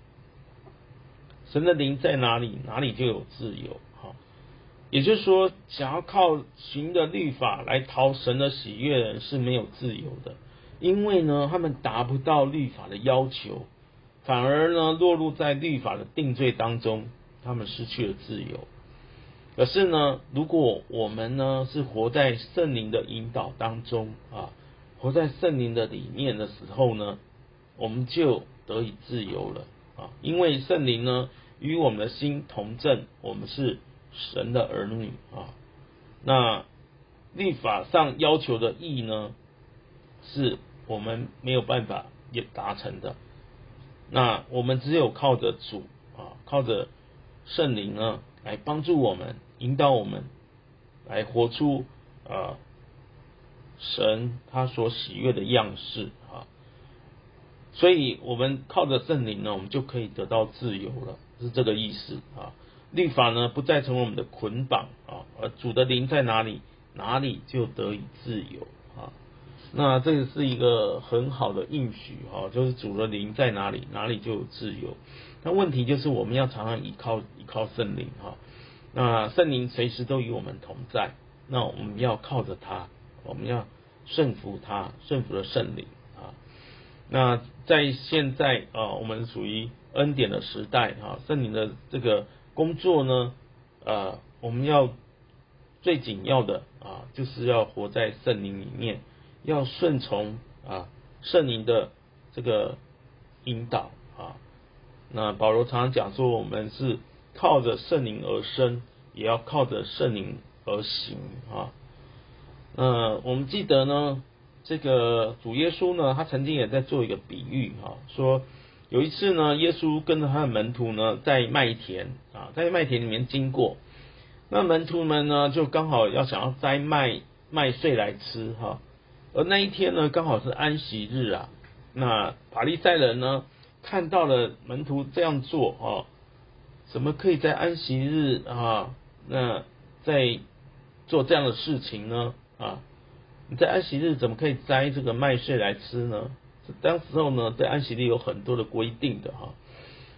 神的灵在哪里，哪里就有自由哈。也就是说，想要靠行的律法来讨神的喜悦的人是没有自由的，因为呢，他们达不到律法的要求，反而呢落入在律法的定罪当中，他们失去了自由。可是呢，如果我们呢是活在圣灵的引导当中啊，活在圣灵的里面的时候呢，我们就得以自由了啊，因为圣灵呢与我们的心同证，我们是神的儿女啊。那律法上要求的义呢，是我们没有办法也达成的。那我们只有靠着主啊，靠着圣灵呢，来帮助我们，引导我们，来活出啊神他所喜悦的样式啊。所以我们靠着圣灵呢，我们就可以得到自由了，是这个意思啊。律法呢不再成为我们的捆绑啊，而主的灵在哪里，哪里就得以自由啊。那这个是一个很好的应许啊，就是主的灵在哪里，哪里就有自由。那问题就是我们要常常依靠依靠圣灵哈，那圣灵随时都与我们同在，那我们要靠着他，我们要顺服他，顺服了圣灵啊。那在现在啊，我们属于恩典的时代啊，圣灵的这个工作呢，呃，我们要最紧要的啊，就是要活在圣灵里面，要顺从啊圣灵的这个引导啊。那保罗常常讲说，我们是靠着圣灵而生，也要靠着圣灵而行啊。呃，我们记得呢，这个主耶稣呢，他曾经也在做一个比喻哈，说有一次呢，耶稣跟着他的门徒呢，在麦田啊，在麦田里面经过，那门徒们呢，就刚好要想要摘麦麦穗来吃哈，而那一天呢，刚好是安息日啊，那法利赛人呢，看到了门徒这样做啊，怎么可以在安息日啊，那在做这样的事情呢？啊，你在安息日怎么可以摘这个麦穗来吃呢？当时候呢，对安息日有很多的规定的哈。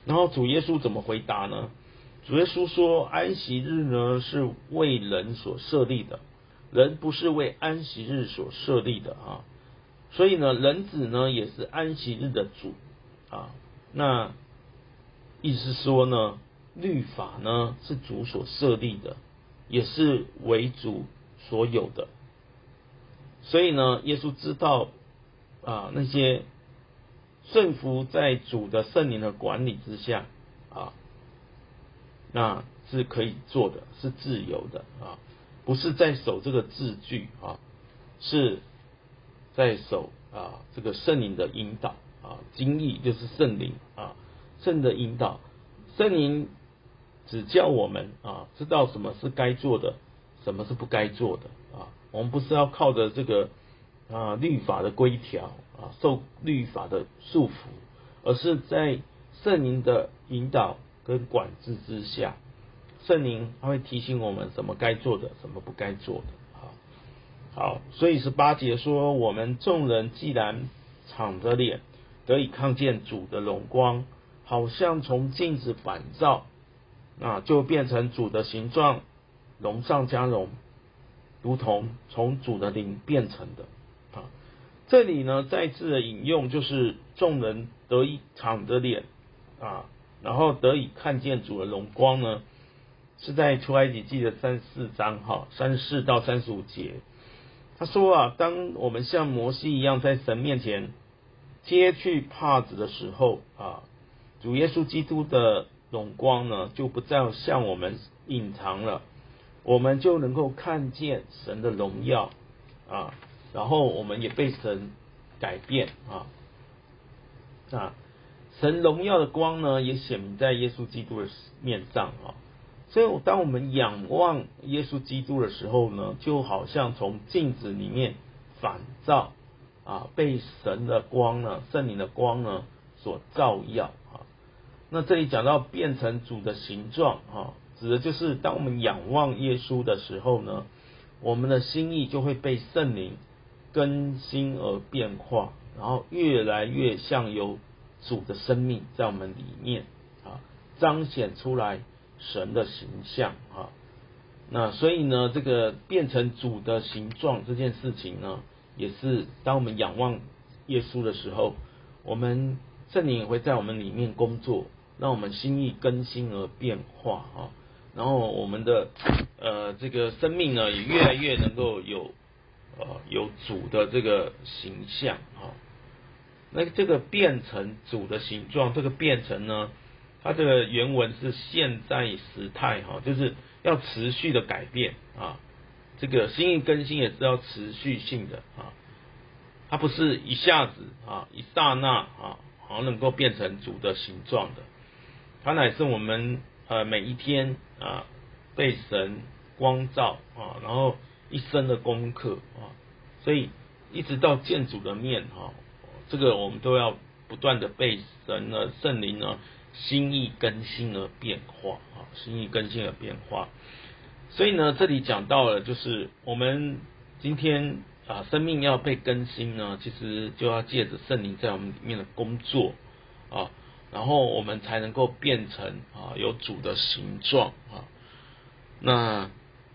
然后主耶稣怎么回答呢？主耶稣说，安息日呢是为人所设立的，人不是为安息日所设立的啊。所以呢，人子呢也是安息日的主啊。那意思说呢，律法呢是主所设立的，也是为主所有的。所以呢，耶稣知道啊，那些顺服在主的圣灵的管理之下啊，那是可以做的，是自由的啊，不是在守这个字句啊，是在守啊这个圣灵的引导啊，经意就是圣灵啊，圣的引导，圣灵只教我们啊，知道什么是该做的，什么是不该做的啊。我们不是要靠着这个啊律法的规条啊，受律法的束缚，而是在圣灵的引导跟管制之下，圣灵他会提醒我们什么该做的，什么不该做的。好，好，所以十八节说，我们众人既然敞着脸，得以看见主的荣光，好像从镜子反照，那就变成主的形状，荣上加荣，如同从主的灵变成的啊。这里呢再次的引用，就是众人得以敞着脸啊，然后得以看见主的荣光呢，是在出埃及记的三十四章哈，三十四到三十五节。他说啊，当我们像摩西一样在神面前揭去帕子的时候啊，主耶稣基督的荣光呢，就不再向我们隐藏了，我们就能够看见神的荣耀啊，然后我们也被神改变啊，啊，神荣耀的光呢，也显明在耶稣基督的面上啊。所以当我们仰望耶稣基督的时候呢，就好像从镜子里面反照啊，被神的光呢，圣灵的光呢所照耀啊。那这里讲到变成主的形状啊，指的就是当我们仰望耶稣的时候呢，我们的心意就会被圣灵更新而变化，然后越来越像有主的生命在我们里面啊，彰显出来神的形象啊。那所以呢，这个变成主的形状这件事情呢，也是当我们仰望耶稣的时候，我们圣灵也会在我们里面工作，让我们心意更新而变化啊。然后我们的呃这个生命呢，也越来越能够有呃有主的这个形象啊。那这个变成主的形状，这个变成呢，它这个原文是现在时态哈，就是要持续的改变啊。这个心意更新也是要持续性的啊，它不是一下子啊一刹那啊，好能够变成主的形状的。它乃是我们呃每一天啊被神光照啊，然后一生的功课啊，所以一直到见主的面哈，这个我们都要不断的被神的圣灵呢心意更新而变化啊，心意更新而变化。所以呢，这里讲到了，就是我们今天啊生命要被更新呢，其实就要借着圣灵在我们里面的工作啊。然后我们才能够变成啊有主的形状啊。那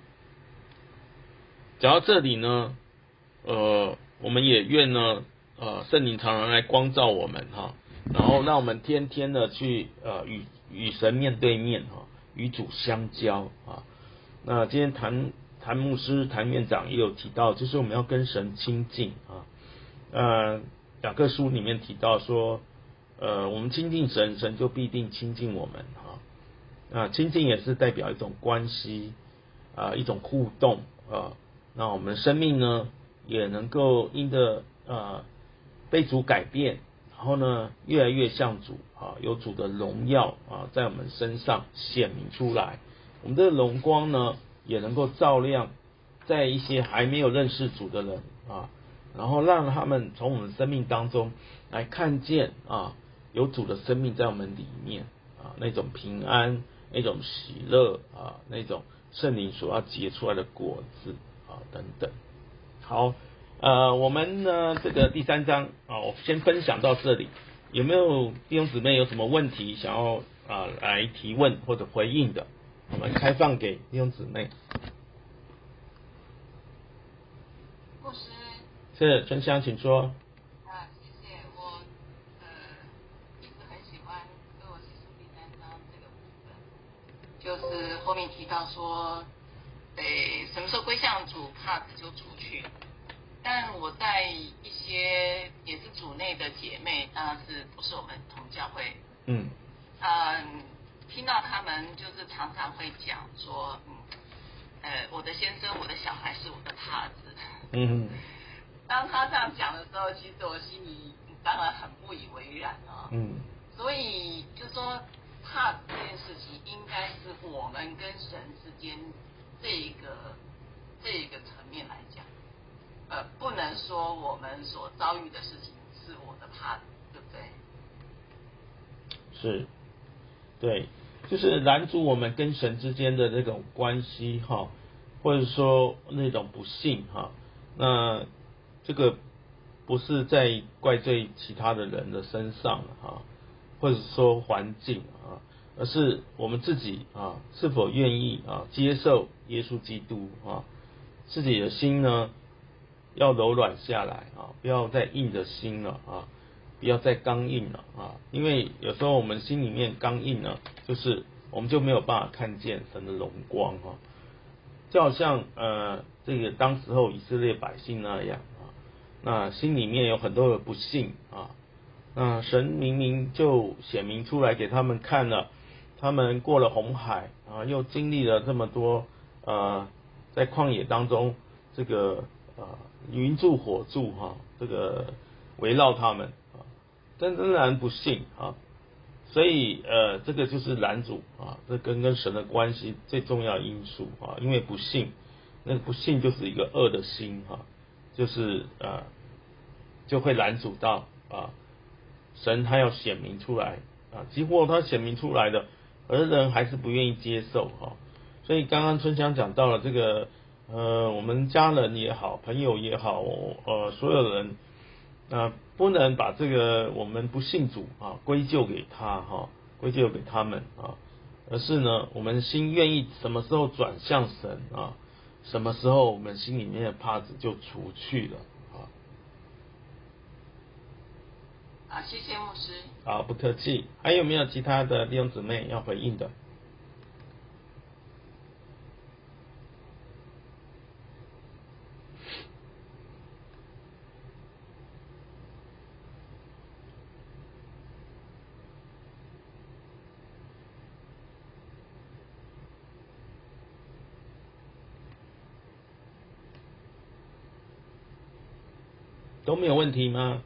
讲到这里呢，呃，我们也愿呢，呃，圣灵常常来光照我们哈，然后让我们天天的去呃与与神面对面哈，与主相交啊。那今天谭谭牧师谭院长也有提到，就是我们要跟神亲近啊。呃，雅各书里面提到说。呃，我们亲近神，神就必定亲近我们哈。那亲近也是代表一种关系啊、呃，一种互动啊。那我们的生命呢，也能够因着呃被主改变，然后呢，越来越像主啊，有主的荣耀啊，在我们身上显明出来。我们的荣光呢，也能够照亮在一些还没有认识主的人啊，然后让他们从我们生命当中来看见啊。有主的生命在我们里面啊，那种平安，那种喜乐啊，那种圣灵所要结出来的果子啊，等等。好，呃，我们呢这个第三章啊，我先分享到这里。 有没有弟兄姊妹有什么问题想要啊来提问或者回应的？我们开放给弟兄姊妹。 牧师。 是春香，请说。 啊，谢谢。我呃一直很喜欢哥罗西书第三章这个部分，就是后面提到说，诶，什么时候归向主，帕子就出去。但我在一些也是主内的姐妹，当然是不是我们同教会， 嗯， 嗯，听到他们就是常常会讲说，嗯，呃，我的先生、我的小孩是我的帕子。 嗯。 当他这样讲的时候，其实我心里当然很不以为然啊。 嗯。 所以就说帕子这件事情，应该是我们跟神之间这个这个层面来讲。呃，不能说我们所遭遇的事情是我的怕，对不对？ 是，对，就是拦阻我们跟神之间的那种关系哈，或者说那种不幸哈，那这个不是在怪罪其他的人的身上哈，或者说环境啊，而是我们自己啊是否愿意啊接受耶稣基督啊，自己的心呢？要柔软下来啊，不要再硬着心了啊，不要再刚硬了啊，因为有时候我们心里面刚硬了，就是我们就没有办法看见神的荣光哈，就好像呃这个当时候以色列百姓那样啊，那心里面有很多的不幸啊，那神明明就显明出来给他们看了，他们过了红海啊，又经历了这么多呃在旷野当中这个呃云柱火柱哈，这个围绕他们啊，但仍然不信啊，所以呃这个就是拦阻啊，这跟跟神的关系最重要的因素啊，因为不信，那个不信就是一个恶的心哈，就是呃就会拦阻到啊神他要显明出来啊，几乎他显明出来的，而人还是不愿意接受哈，所以刚刚春香讲到了这个。呃，我们家人也好，朋友也好，呃，所有人，呃，不能把这个我们不信主啊归咎给他哈，归咎给他们啊，而是呢，我们心愿意什么时候转向神啊，什么时候我们心里面的帕子就除去了啊。 啊，谢谢牧师。 好，不客气。还有没有其他的弟兄姊妹要回应的？都没有问题吗？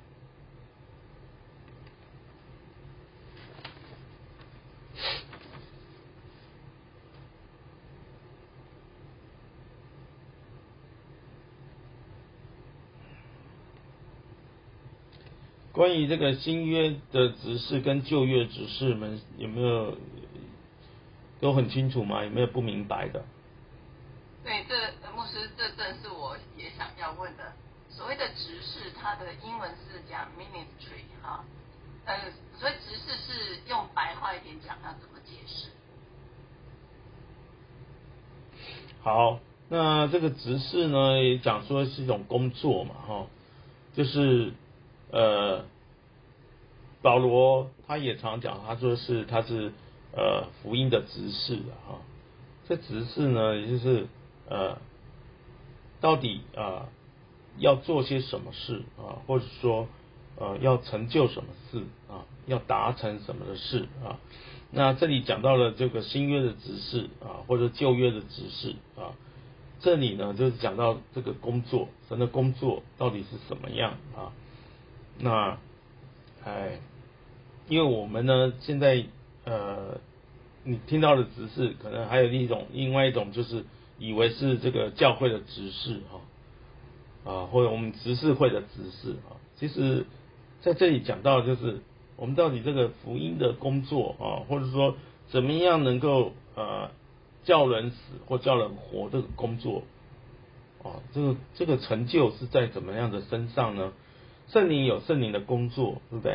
关于这个新约的指示跟旧约指示们有没有都很清楚吗？有没有不明白的？ 对，这牧师，这正是我也想要问的。所谓的执事，它的英文是讲 ministry 哈，呃，所以执事是用白话一点讲，要怎么解释？ 好，那这个执事呢，也讲说是一种工作嘛，哈，就是呃，保罗他也常讲，他说是他是呃福音的执事啊，这执事呢，也就是呃，到底啊、呃、要做些什么事啊，或者说呃要成就什么事啊，要达成什么的事啊。那这里讲到了这个新约的执事啊，或者旧约的执事啊，这里呢就是讲到这个工作，神的工作到底是什么样啊？那哎，因为我们呢现在呃，你听到的执事，可能还有一种，另外一种就是以为是这个教会的执事哈啊，或者我们执事会的执事啊，其实在这里讲到的就是我们到底这个福音的工作啊，或者说怎么样能够呃叫人死或叫人活这个工作啊，这个这个成就是在怎么样的身上呢？圣灵有圣灵的工作，对不对？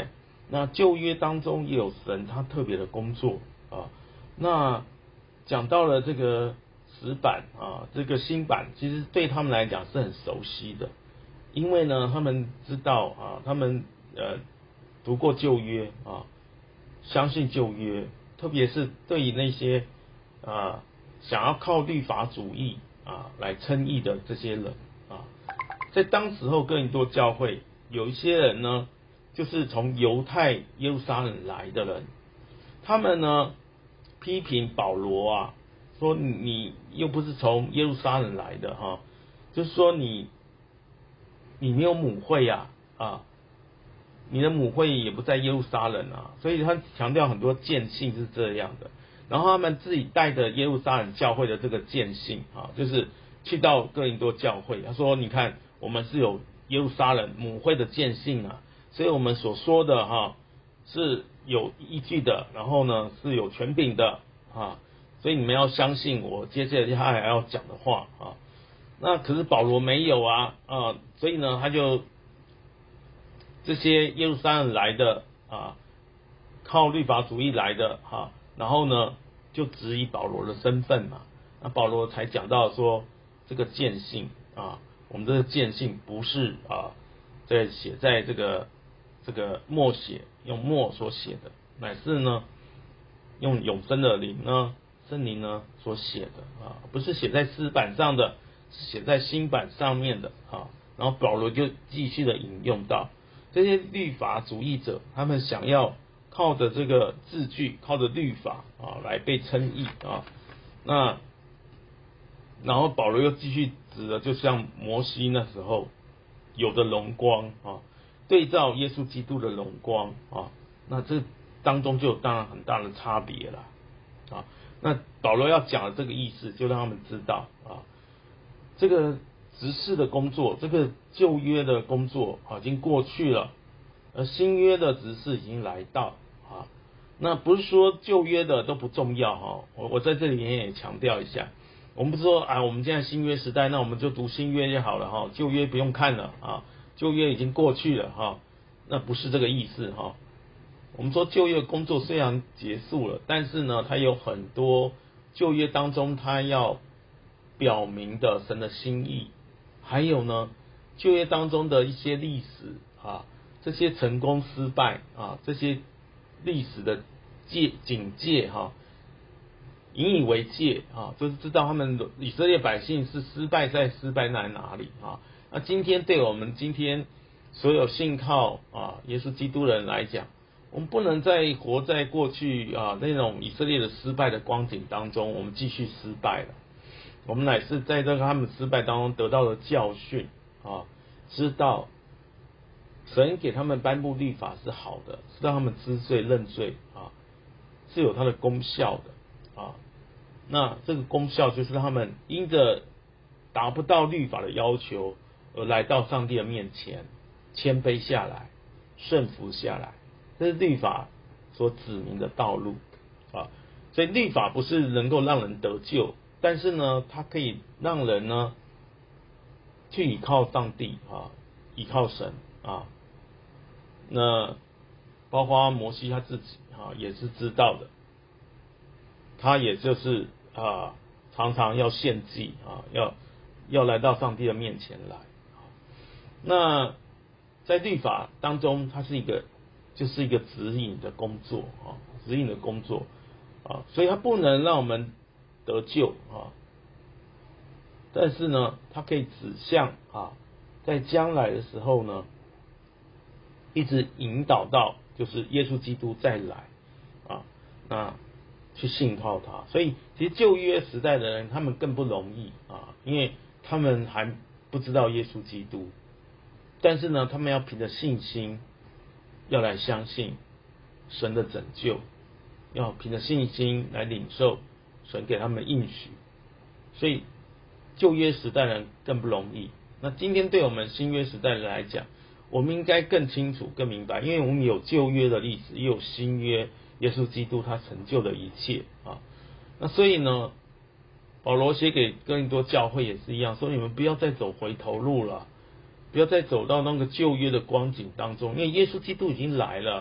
那旧约当中也有神他特别的工作啊。那讲到了这个石板啊，这个新版其实对他们来讲是很熟悉的，因为呢他们知道啊，他们呃读过旧约啊，相信旧约，特别是对于那些啊想要靠律法主义啊来称义的这些人啊，在当时候哥林多教会有一些人呢，就是从犹太耶路撒冷来的人，他们呢批评保罗啊，说你又不是从耶路撒冷来的哈，就是说你你没有母会啊啊，你的母会也不在耶路撒冷啊，所以他强调很多见信是这样的。然后他们自己带着耶路撒冷教会的这个见信啊，就是去到哥林多教会，他说你看我们是有耶路撒冷母会的见信啊，所以我们所说的哈是有依据的，然后呢是有权柄的啊，所以你们要相信我接下来他还要讲的话啊。那可是保罗没有啊啊，所以呢他就这些耶路撒冷来的啊，靠律法主义来的哈、啊，然后呢就质疑保罗的身份嘛，那保罗才讲到说这个见信啊，我们这个见信不是啊在写在这个这个默写用默所写的，乃是呢用永生的灵呢圣灵呢所写的啊，不是写在石板上的，是写在新版上面的啊。然后保罗就继续的引用到这些律法主义者，他们想要靠着这个字句，靠着律法啊来被称义啊。那然后保罗又继续指的，就像摩西那时候有的荣光啊，对照耶稣基督的荣光啊，那这当中就有当然很大的差别了啊。那保罗要讲的这个意思，就让他们知道啊，这个执事的工作，这个旧约的工作啊，已经过去了，而新约的执事已经来到啊。那不是说旧约的都不重要哈，我我在这里面也强调一下，我们不是说啊，我们现在新约时代，那我们就读新约就好了哈，旧约不用看了啊，旧约已经过去了哈，那不是这个意思哈。我们说旧约工作虽然结束了，但是呢，它有很多旧约当中它要表明的神的心意，还有呢旧约当中的一些历史啊，这些成功失败啊，这些历史的戒警戒哈，引以为戒啊，就是知道他们以色列百姓是失败在失败在哪里啊。那今天对我们今天所有信靠啊耶稣基督人来讲，我们不能再活在过去啊那种以色列的失败的光景当中，我们继续失败了。我们乃是在这个他们失败当中得到了教训啊，知道神给他们颁布律法是好的，是让他们知罪认罪啊，是有它的功效的啊。那这个功效就是让他们因着达不到律法的要求，而来到上帝的面前，谦卑下来，顺服下来，这是律法所指明的道路啊。所以律法不是能够让人得救，但是呢，它可以让人呢去倚靠上帝啊，倚靠神啊。那包括摩西他自己啊也是知道的，他也就是啊常常要献祭啊，要要来到上帝的面前来。那在律法当中，它是一个就是一个指引的工作啊，指引的工作啊，所以它不能让我们得救啊，但是呢，它可以指向啊，在将来的时候呢，一直引导到就是耶稣基督再来啊，那去信靠他。所以其实旧约时代的人，他们更不容易啊，因为他们还不知道耶稣基督，但是呢，他们要凭着信心要来相信神的拯救，要凭着信心来领受神给他们的应许。所以旧约时代人更不容易。那今天对我们新约时代人来讲，我们应该更清楚、更明白，因为我们有旧约的历史，也有新约耶稣基督他成就的一切啊。那所以呢，保罗写给哥林多教会也是一样，说你们不要再走回头路了，不要再走到那个旧约的光景当中，因为耶稣基督已经来了，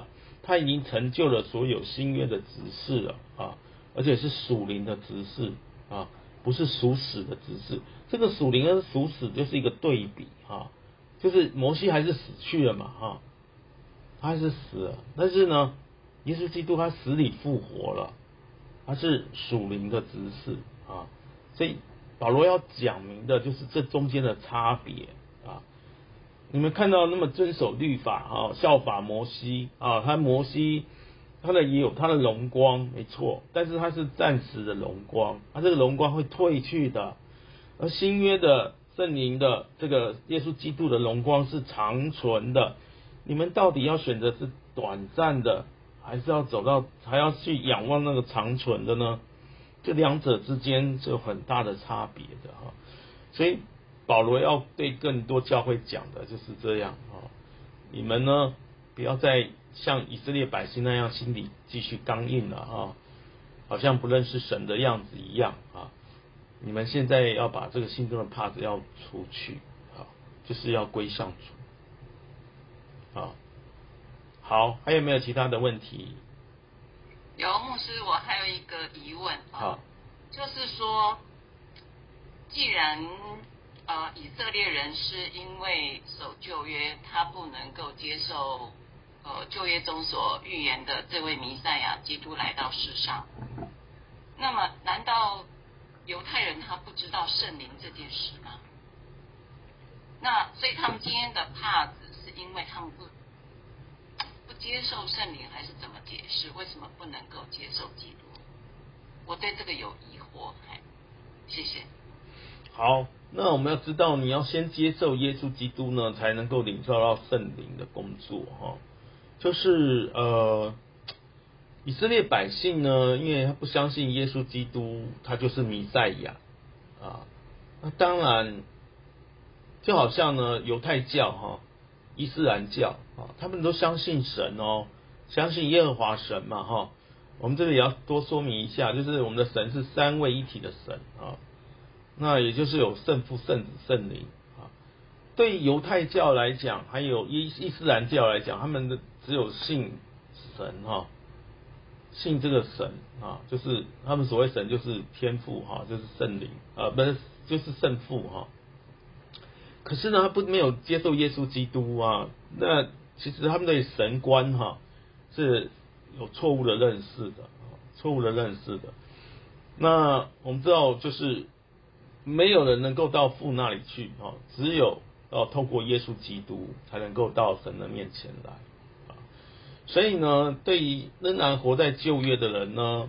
他已经成就了所有新约的执事了啊，而且是属灵的执事啊，不是属死的执事。这个属灵跟属死就是一个对比啊，就是摩西还是死去了嘛哈，他还是死了，但是呢，耶稣基督他死里复活了，他是属灵的执事啊，所以保罗要讲明的就是这中间的差别啊。你们看到那么遵守律法啊，效法摩西啊，他摩西他的也有他的荣光，没错，但是他是暂时的荣光，他这个荣光会褪去的。而新约的圣灵的这个耶稣基督的荣光是长存的。你们到底要选择是短暂的，还是要走到还要去仰望那个长存的呢？这两者之间是有很大的差别的哈。所以保罗要对更多教会讲的就是这样啊，你们呢不要再像以色列百姓那样心里继续刚硬了啊，好像不认识神的样子一样啊。你们现在要把这个心中的帕子要除去啊，就是要归向主啊。好，还有没有其他的问题？ 有，牧师，我还有一个疑问啊， 好， 就是说，既然呃以色列人是因为守旧约，他不能够接受呃旧约中所预言的这位弥赛亚基督来到世上，那么难道犹太人他不知道圣灵这件事吗？那所以他们今天的帕子是因为他们不不接受圣灵，还是怎么解释？为什么不能够接受基督？我对这个有疑惑。谢谢。 好，那我们要知道，你要先接受耶稣基督呢，才能够领受到圣灵的工作哈。就是呃，以色列百姓呢，因为他不相信耶稣基督，他就是弥赛亚啊。那当然，就好像呢，犹太教哈、伊斯兰教啊，他们都相信神哦，相信耶和华神嘛哈。我们这里也要多说明一下，就是我们的神是三位一体的神啊，那也就是有圣父、圣子、圣灵啊。对犹太教来讲，还有伊伊斯兰教来讲，他们的只有信神哈，信这个神啊，就是他们所谓神就是天父哈，就是圣灵啊，不是就是圣父哈。可是呢，他不没有接受耶稣基督啊，那其实他们对神观哈是有错误的认识的，错误的认识的。那我们知道，就是没有人能够到父那里去啊，只有要透过耶稣基督才能够到神的面前来啊。所以呢，对于仍然活在旧约的人呢，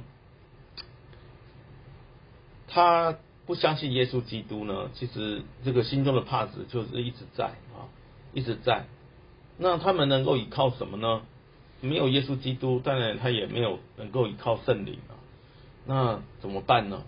他不相信耶稣基督呢，其实这个心中的帕子就是一直在啊，一直在。那他们能够依靠什么呢？没有耶稣基督，当然他也没有能够依靠圣灵啊。那怎么办呢？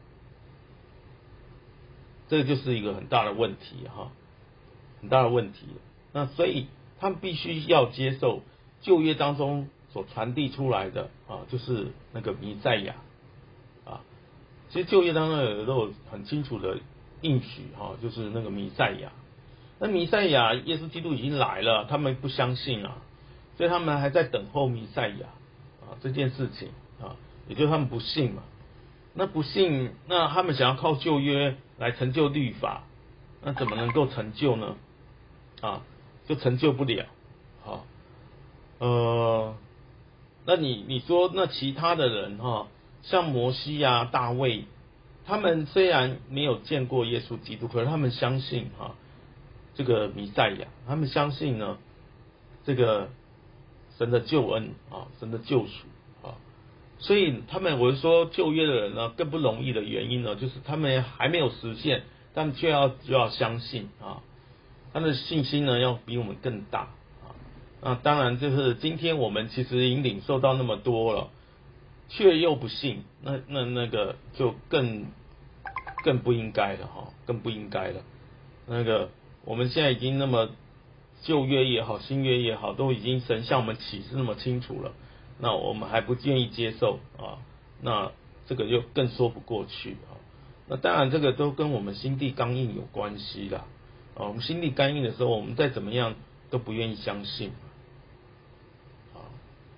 这就是一个很大的问题哈，很大的问题。那所以他们必须要接受旧约当中所传递出来的啊，就是那个弥赛亚啊。其实旧约当中有都有很清楚的应许哈，就是那个弥赛亚。那弥赛亚，耶稣基督已经来了，他们不相信啊，所以他们还在等候弥赛亚啊这件事情啊，也就是他们不信嘛。那不信，那他们想要靠旧约来成就律法，那怎么能够成就呢？啊，就成就不了。好，呃，那你你说那其他的人哈，像摩西啊、大卫，他们虽然没有见过耶稣基督，可是他们相信哈这个弥赛亚，他们相信呢这个神的救恩啊，神的救赎啊。所以他们，我是说旧约的人呢，更不容易的原因呢，就是他们还没有实现，但却要就要相信啊，他们的信心呢要比我们更大啊。那当然就是今天我们其实已经领受到那么多了，却又不信，那那那个就更更不应该了哈，更不应该了。那个我们现在已经那么旧约也好，新约也好，都已经神向我们启示那么清楚了。那我们还不愿意接受啊，那这个就更说不过去啊。那当然这个都跟我们心地刚硬有关系啦。啊，我们心地刚硬的时候，我们再怎么样都不愿意相信啊。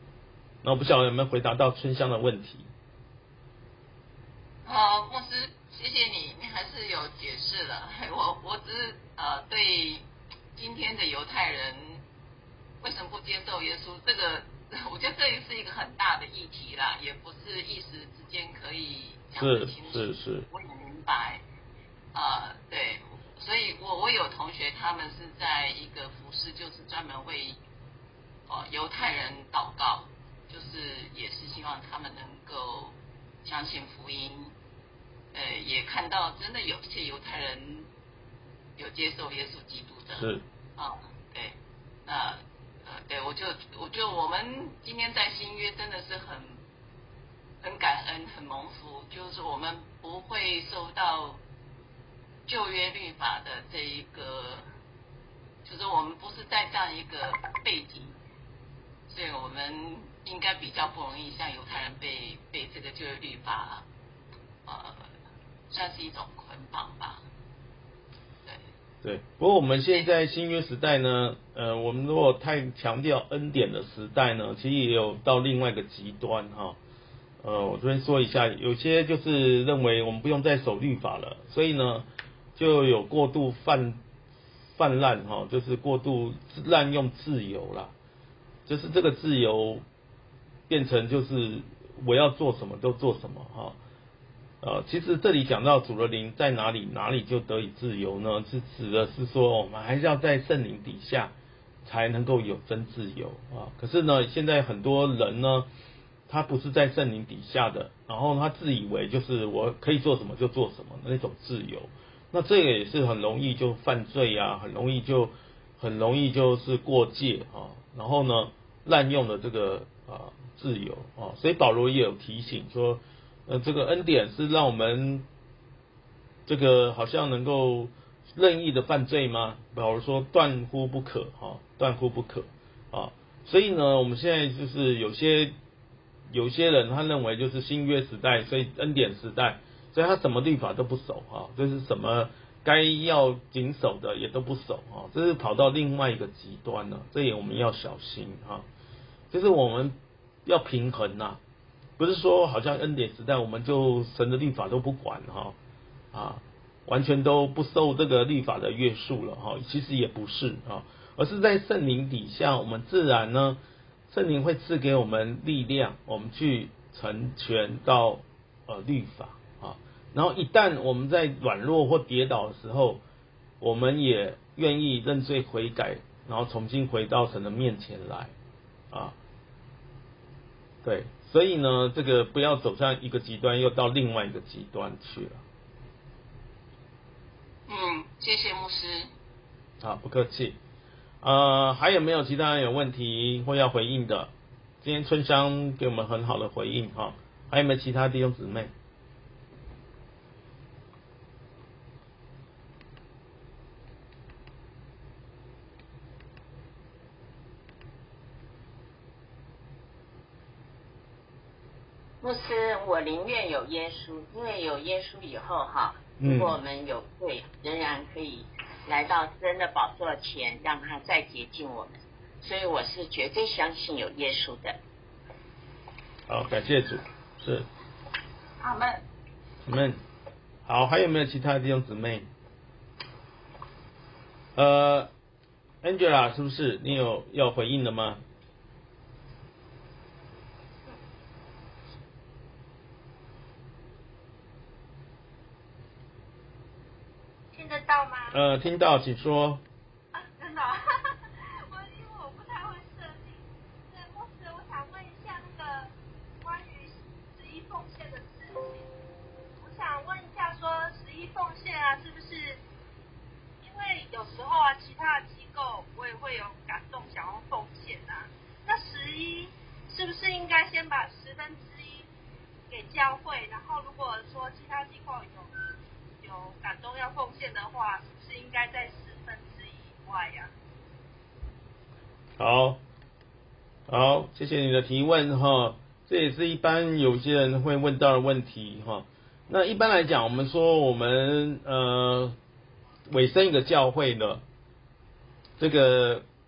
那我不晓得有没有回答到春香的问题。 好，牧师，谢谢你，你还是有解释了。我我只是呃对今天的犹太人为什么不接受耶稣，这个我觉得这也是一个很大的议题啦，也不是一时之间可以讲得清楚。 是是是， 我也明白。呃，对，所以我我有同学他们是在一个服饰，就是专门为呃犹太人祷告，就是也是希望他们能够相信福音。呃，也看到真的有一些犹太人有接受耶稣基督的， 是啊，对，那呃，对我就我就我们今天在新约真的是很很感恩，很蒙福，就是我们不会受到旧约律法的这一个，就是我们不是在这样一个背景，所以我们应该比较不容易像犹太人被被这个旧约律法呃。算是一种捆绑吧，对。 对，不过我们现在新约时代呢，呃，我们如果太强调恩典的时代呢，其实也有到另外一个极端哈。呃，我这边说一下，有些就是认为我们不用再守律法了，所以呢，就有过度泛泛滥哈，就是过度滥用自由啦，就是这个自由变成就是我要做什么都做什么哈。呃，其实这里讲到主的灵在哪里，哪里就得以自由呢？是指的是说，我们还是要在圣灵底下才能够有真自由啊。可是呢，现在很多人呢，他不是在圣灵底下的，然后他自以为就是我可以做什么就做什么的那种自由，那这个也是很容易就犯罪啊，很容易就很容易就是过界啊，然后呢，滥用了这个啊自由啊，所以保罗也有提醒说。呃，这个恩典是让我们这个好像能够任意的犯罪吗？比如说断乎不可哈，断乎不可啊。所以呢，我们现在就是有些有些人他认为就是新约时代，所以恩典时代，所以他什么律法都不守哈，就是什么该要谨守的也都不守哈，这是跑到另外一个极端了，这也我们要小心哈。就是我们要平衡呐。不是说好像恩典时代我们就神的律法都不管哈啊，完全都不受这个律法的约束了哈，其实也不是啊，而是在圣灵底下，我们自然呢，圣灵会赐给我们力量，我们去成全到呃律法啊，然后一旦我们在软弱或跌倒的时候，我们也愿意认罪悔改，然后重新回到神的面前来啊。对，所以呢，这个不要走向一个极端，又到另外一个极端去了。 嗯，谢谢牧师。 好，不客气。呃，还有没有其他人有问题或要回应的？今天春香给我们很好的回应哈，还有没有其他弟兄姊妹？ 牧师，我宁愿有耶稣，因为有耶稣以后哈，如果我们有罪，仍然可以来到施恩的宝座前，让他再洁净我们，所以我是绝对相信有耶稣的。 好，感谢主，是。 阿们。 阿们。好，还有没有其他弟兄姊妹？呃 ，Angela 是不是你有要回应的吗？ 听得到吗？ 呃，听到，请说。 啊，真的、哦，我因为我不太会设定。对，牧师，我想问一下那个关于十一奉献的事情。我想问一下，说十一奉献啊，是不是？因为有时候啊，其他的机构我也会有感动，想要奉献啊。那十一是不是应该先把十分之一给教会，然后如果说其他机构有有感动要奉献的话，是不是应该在十分之一以外呀、 啊？好，好，谢谢你的提问哈，这也是一般有些人会问到的问题哈。那一般来讲，我们说我们呃委身一个教会的这个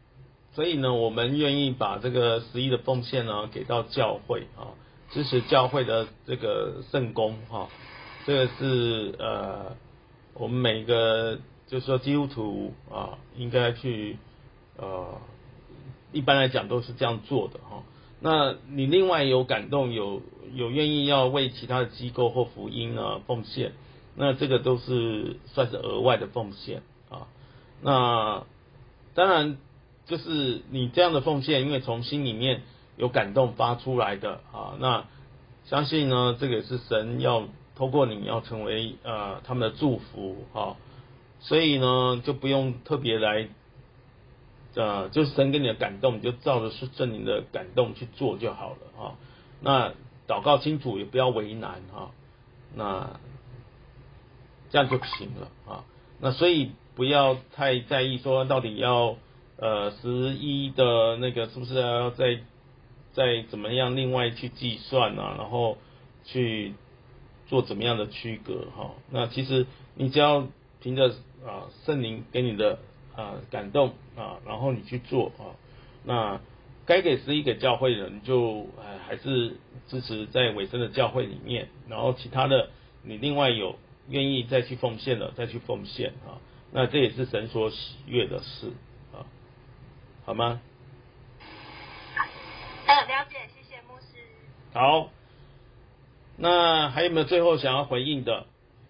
所以呢，我们愿意把这个十一的奉献呢给到教会啊，支持教会的这个圣工哈，这个是呃我们每个就是说基督徒啊应该去呃一般来讲都是这样做的哈。那你另外有感动有有愿意要为其他的机构或福音呢奉献，那这个都是算是额外的奉献啊。那当然就是你这样的奉献，因为从心里面有感动发出来的啊，那相信呢这个也是神要透过你要成为呃他们的祝福啊，所以呢就不用特别来呃就是神给你的感动，你就照着是圣灵的感动去做就好了啊。那祷告清楚也不要为难啊，那这样就行了啊。那所以不要太在意说到底要呃十一的那个是不是要再再怎么样另外去计算啊，然后去做怎么样的区隔哈。那其实你只要凭着啊圣灵给你的啊感动啊，然后你去做啊，那该给十一给教会的人就呃还是支持在委身的教会里面，然后其他的你另外有愿意再去奉献了再去奉献啊，那这也是神所喜悦的事啊，好吗？ 呃，了解，谢谢牧师。 好，那还有没有最后想要回应的？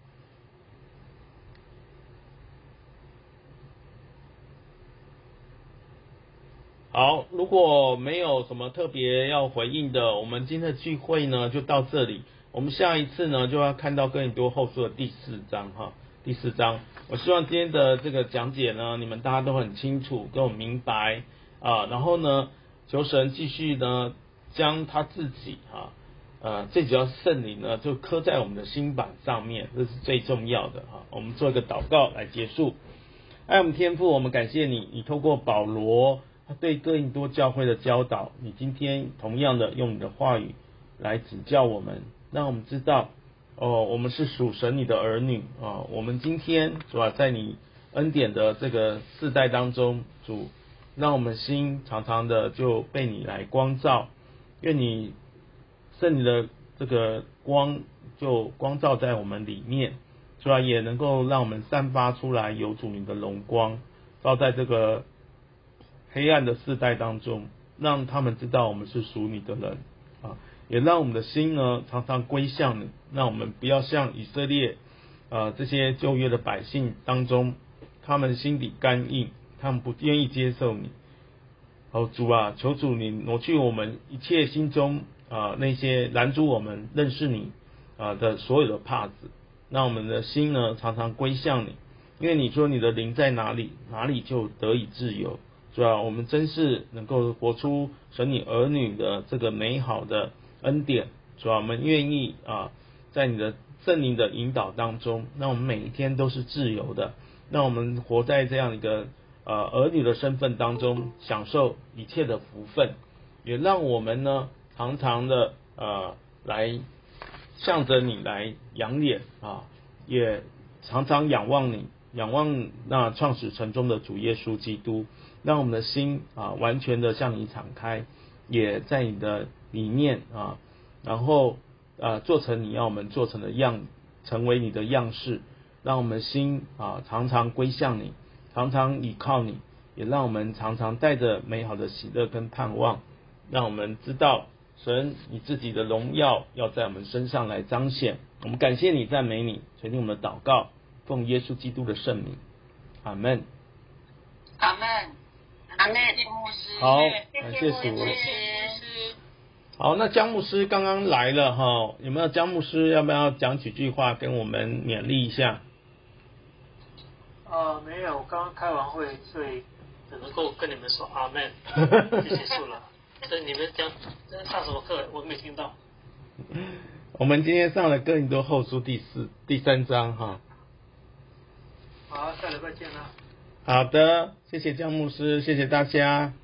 好，如果没有什么特别要回应的，我们今天的聚会呢就到这里。我们下一次呢就要看到哥林多后书的第四章哈，第四章。我希望今天的这个讲解呢，你们大家都很清楚，都很明白啊。然后呢，求神继续呢将他自己啊，呃，最主要是圣灵呢就刻在我们的心板上面，这是最重要的哈。我们做一个祷告来结束。爱我们天父，我们感谢你，你透过保罗他对哥林多教会的教导，你今天同样的用你的话语来指教我们，让我们知道哦，我们是属神你的儿女啊。我们今天主要在你恩典的这个世代当中，主让我们心常常的就被你来光照，愿你圣灵的这个光就光照在我们里面，主要也能够让我们散发出来有主你的荣光，照在这个黑暗的世代当中，让他们知道我们是属你的人啊，也让我们的心呢常常归向你，让我们不要像以色列啊这些旧约的百姓当中，他们心底刚硬，他们不愿意接受你。哦，主啊，求主你挪去我们一切心中啊那些拦阻我们认识你啊的所有的帕子，让我们的心呢常常归向你，因为你说你的灵在哪里，哪里就得以自由。主啊，我们真是能够活出神你儿女的这个美好的恩典。主啊，我们愿意啊在你的圣灵的引导当中，让我们每一天都是自由的，让我们活在这样一个呃儿女的身份当中，享受一切的福分，也让我们呢常常的呃来向着你来仰脸啊，也常常仰望你，仰望那创始成终的主耶稣基督，让我们的心啊完全的向你敞开，也在你的里面啊，然后啊做成你要我们做成的样，成为你的样式，让我们的心啊常常归向你，常常倚靠你，也让我们常常带着美好的喜乐跟盼望，让我们知道神你自己的荣耀要在我们身上来彰显。我们感谢你，赞美你，垂听我们的祷告，奉耶稣基督的圣名，阿们。 阿门， 阿门。 谢谢牧师， 好， 谢感谢主。 谢牧师。 好，那江牧师刚刚来了哈，有没有江牧师要不要讲几句话跟我们勉励一下？ 啊、没有，我刚刚开完会，所以只能够跟你们说阿门，就结束了。所以你们讲上什么课，我没听到。 我们今天上了哥林多后书第四、第三章哈。 好，下礼拜见啦。 好的，谢谢江牧师，谢谢大家。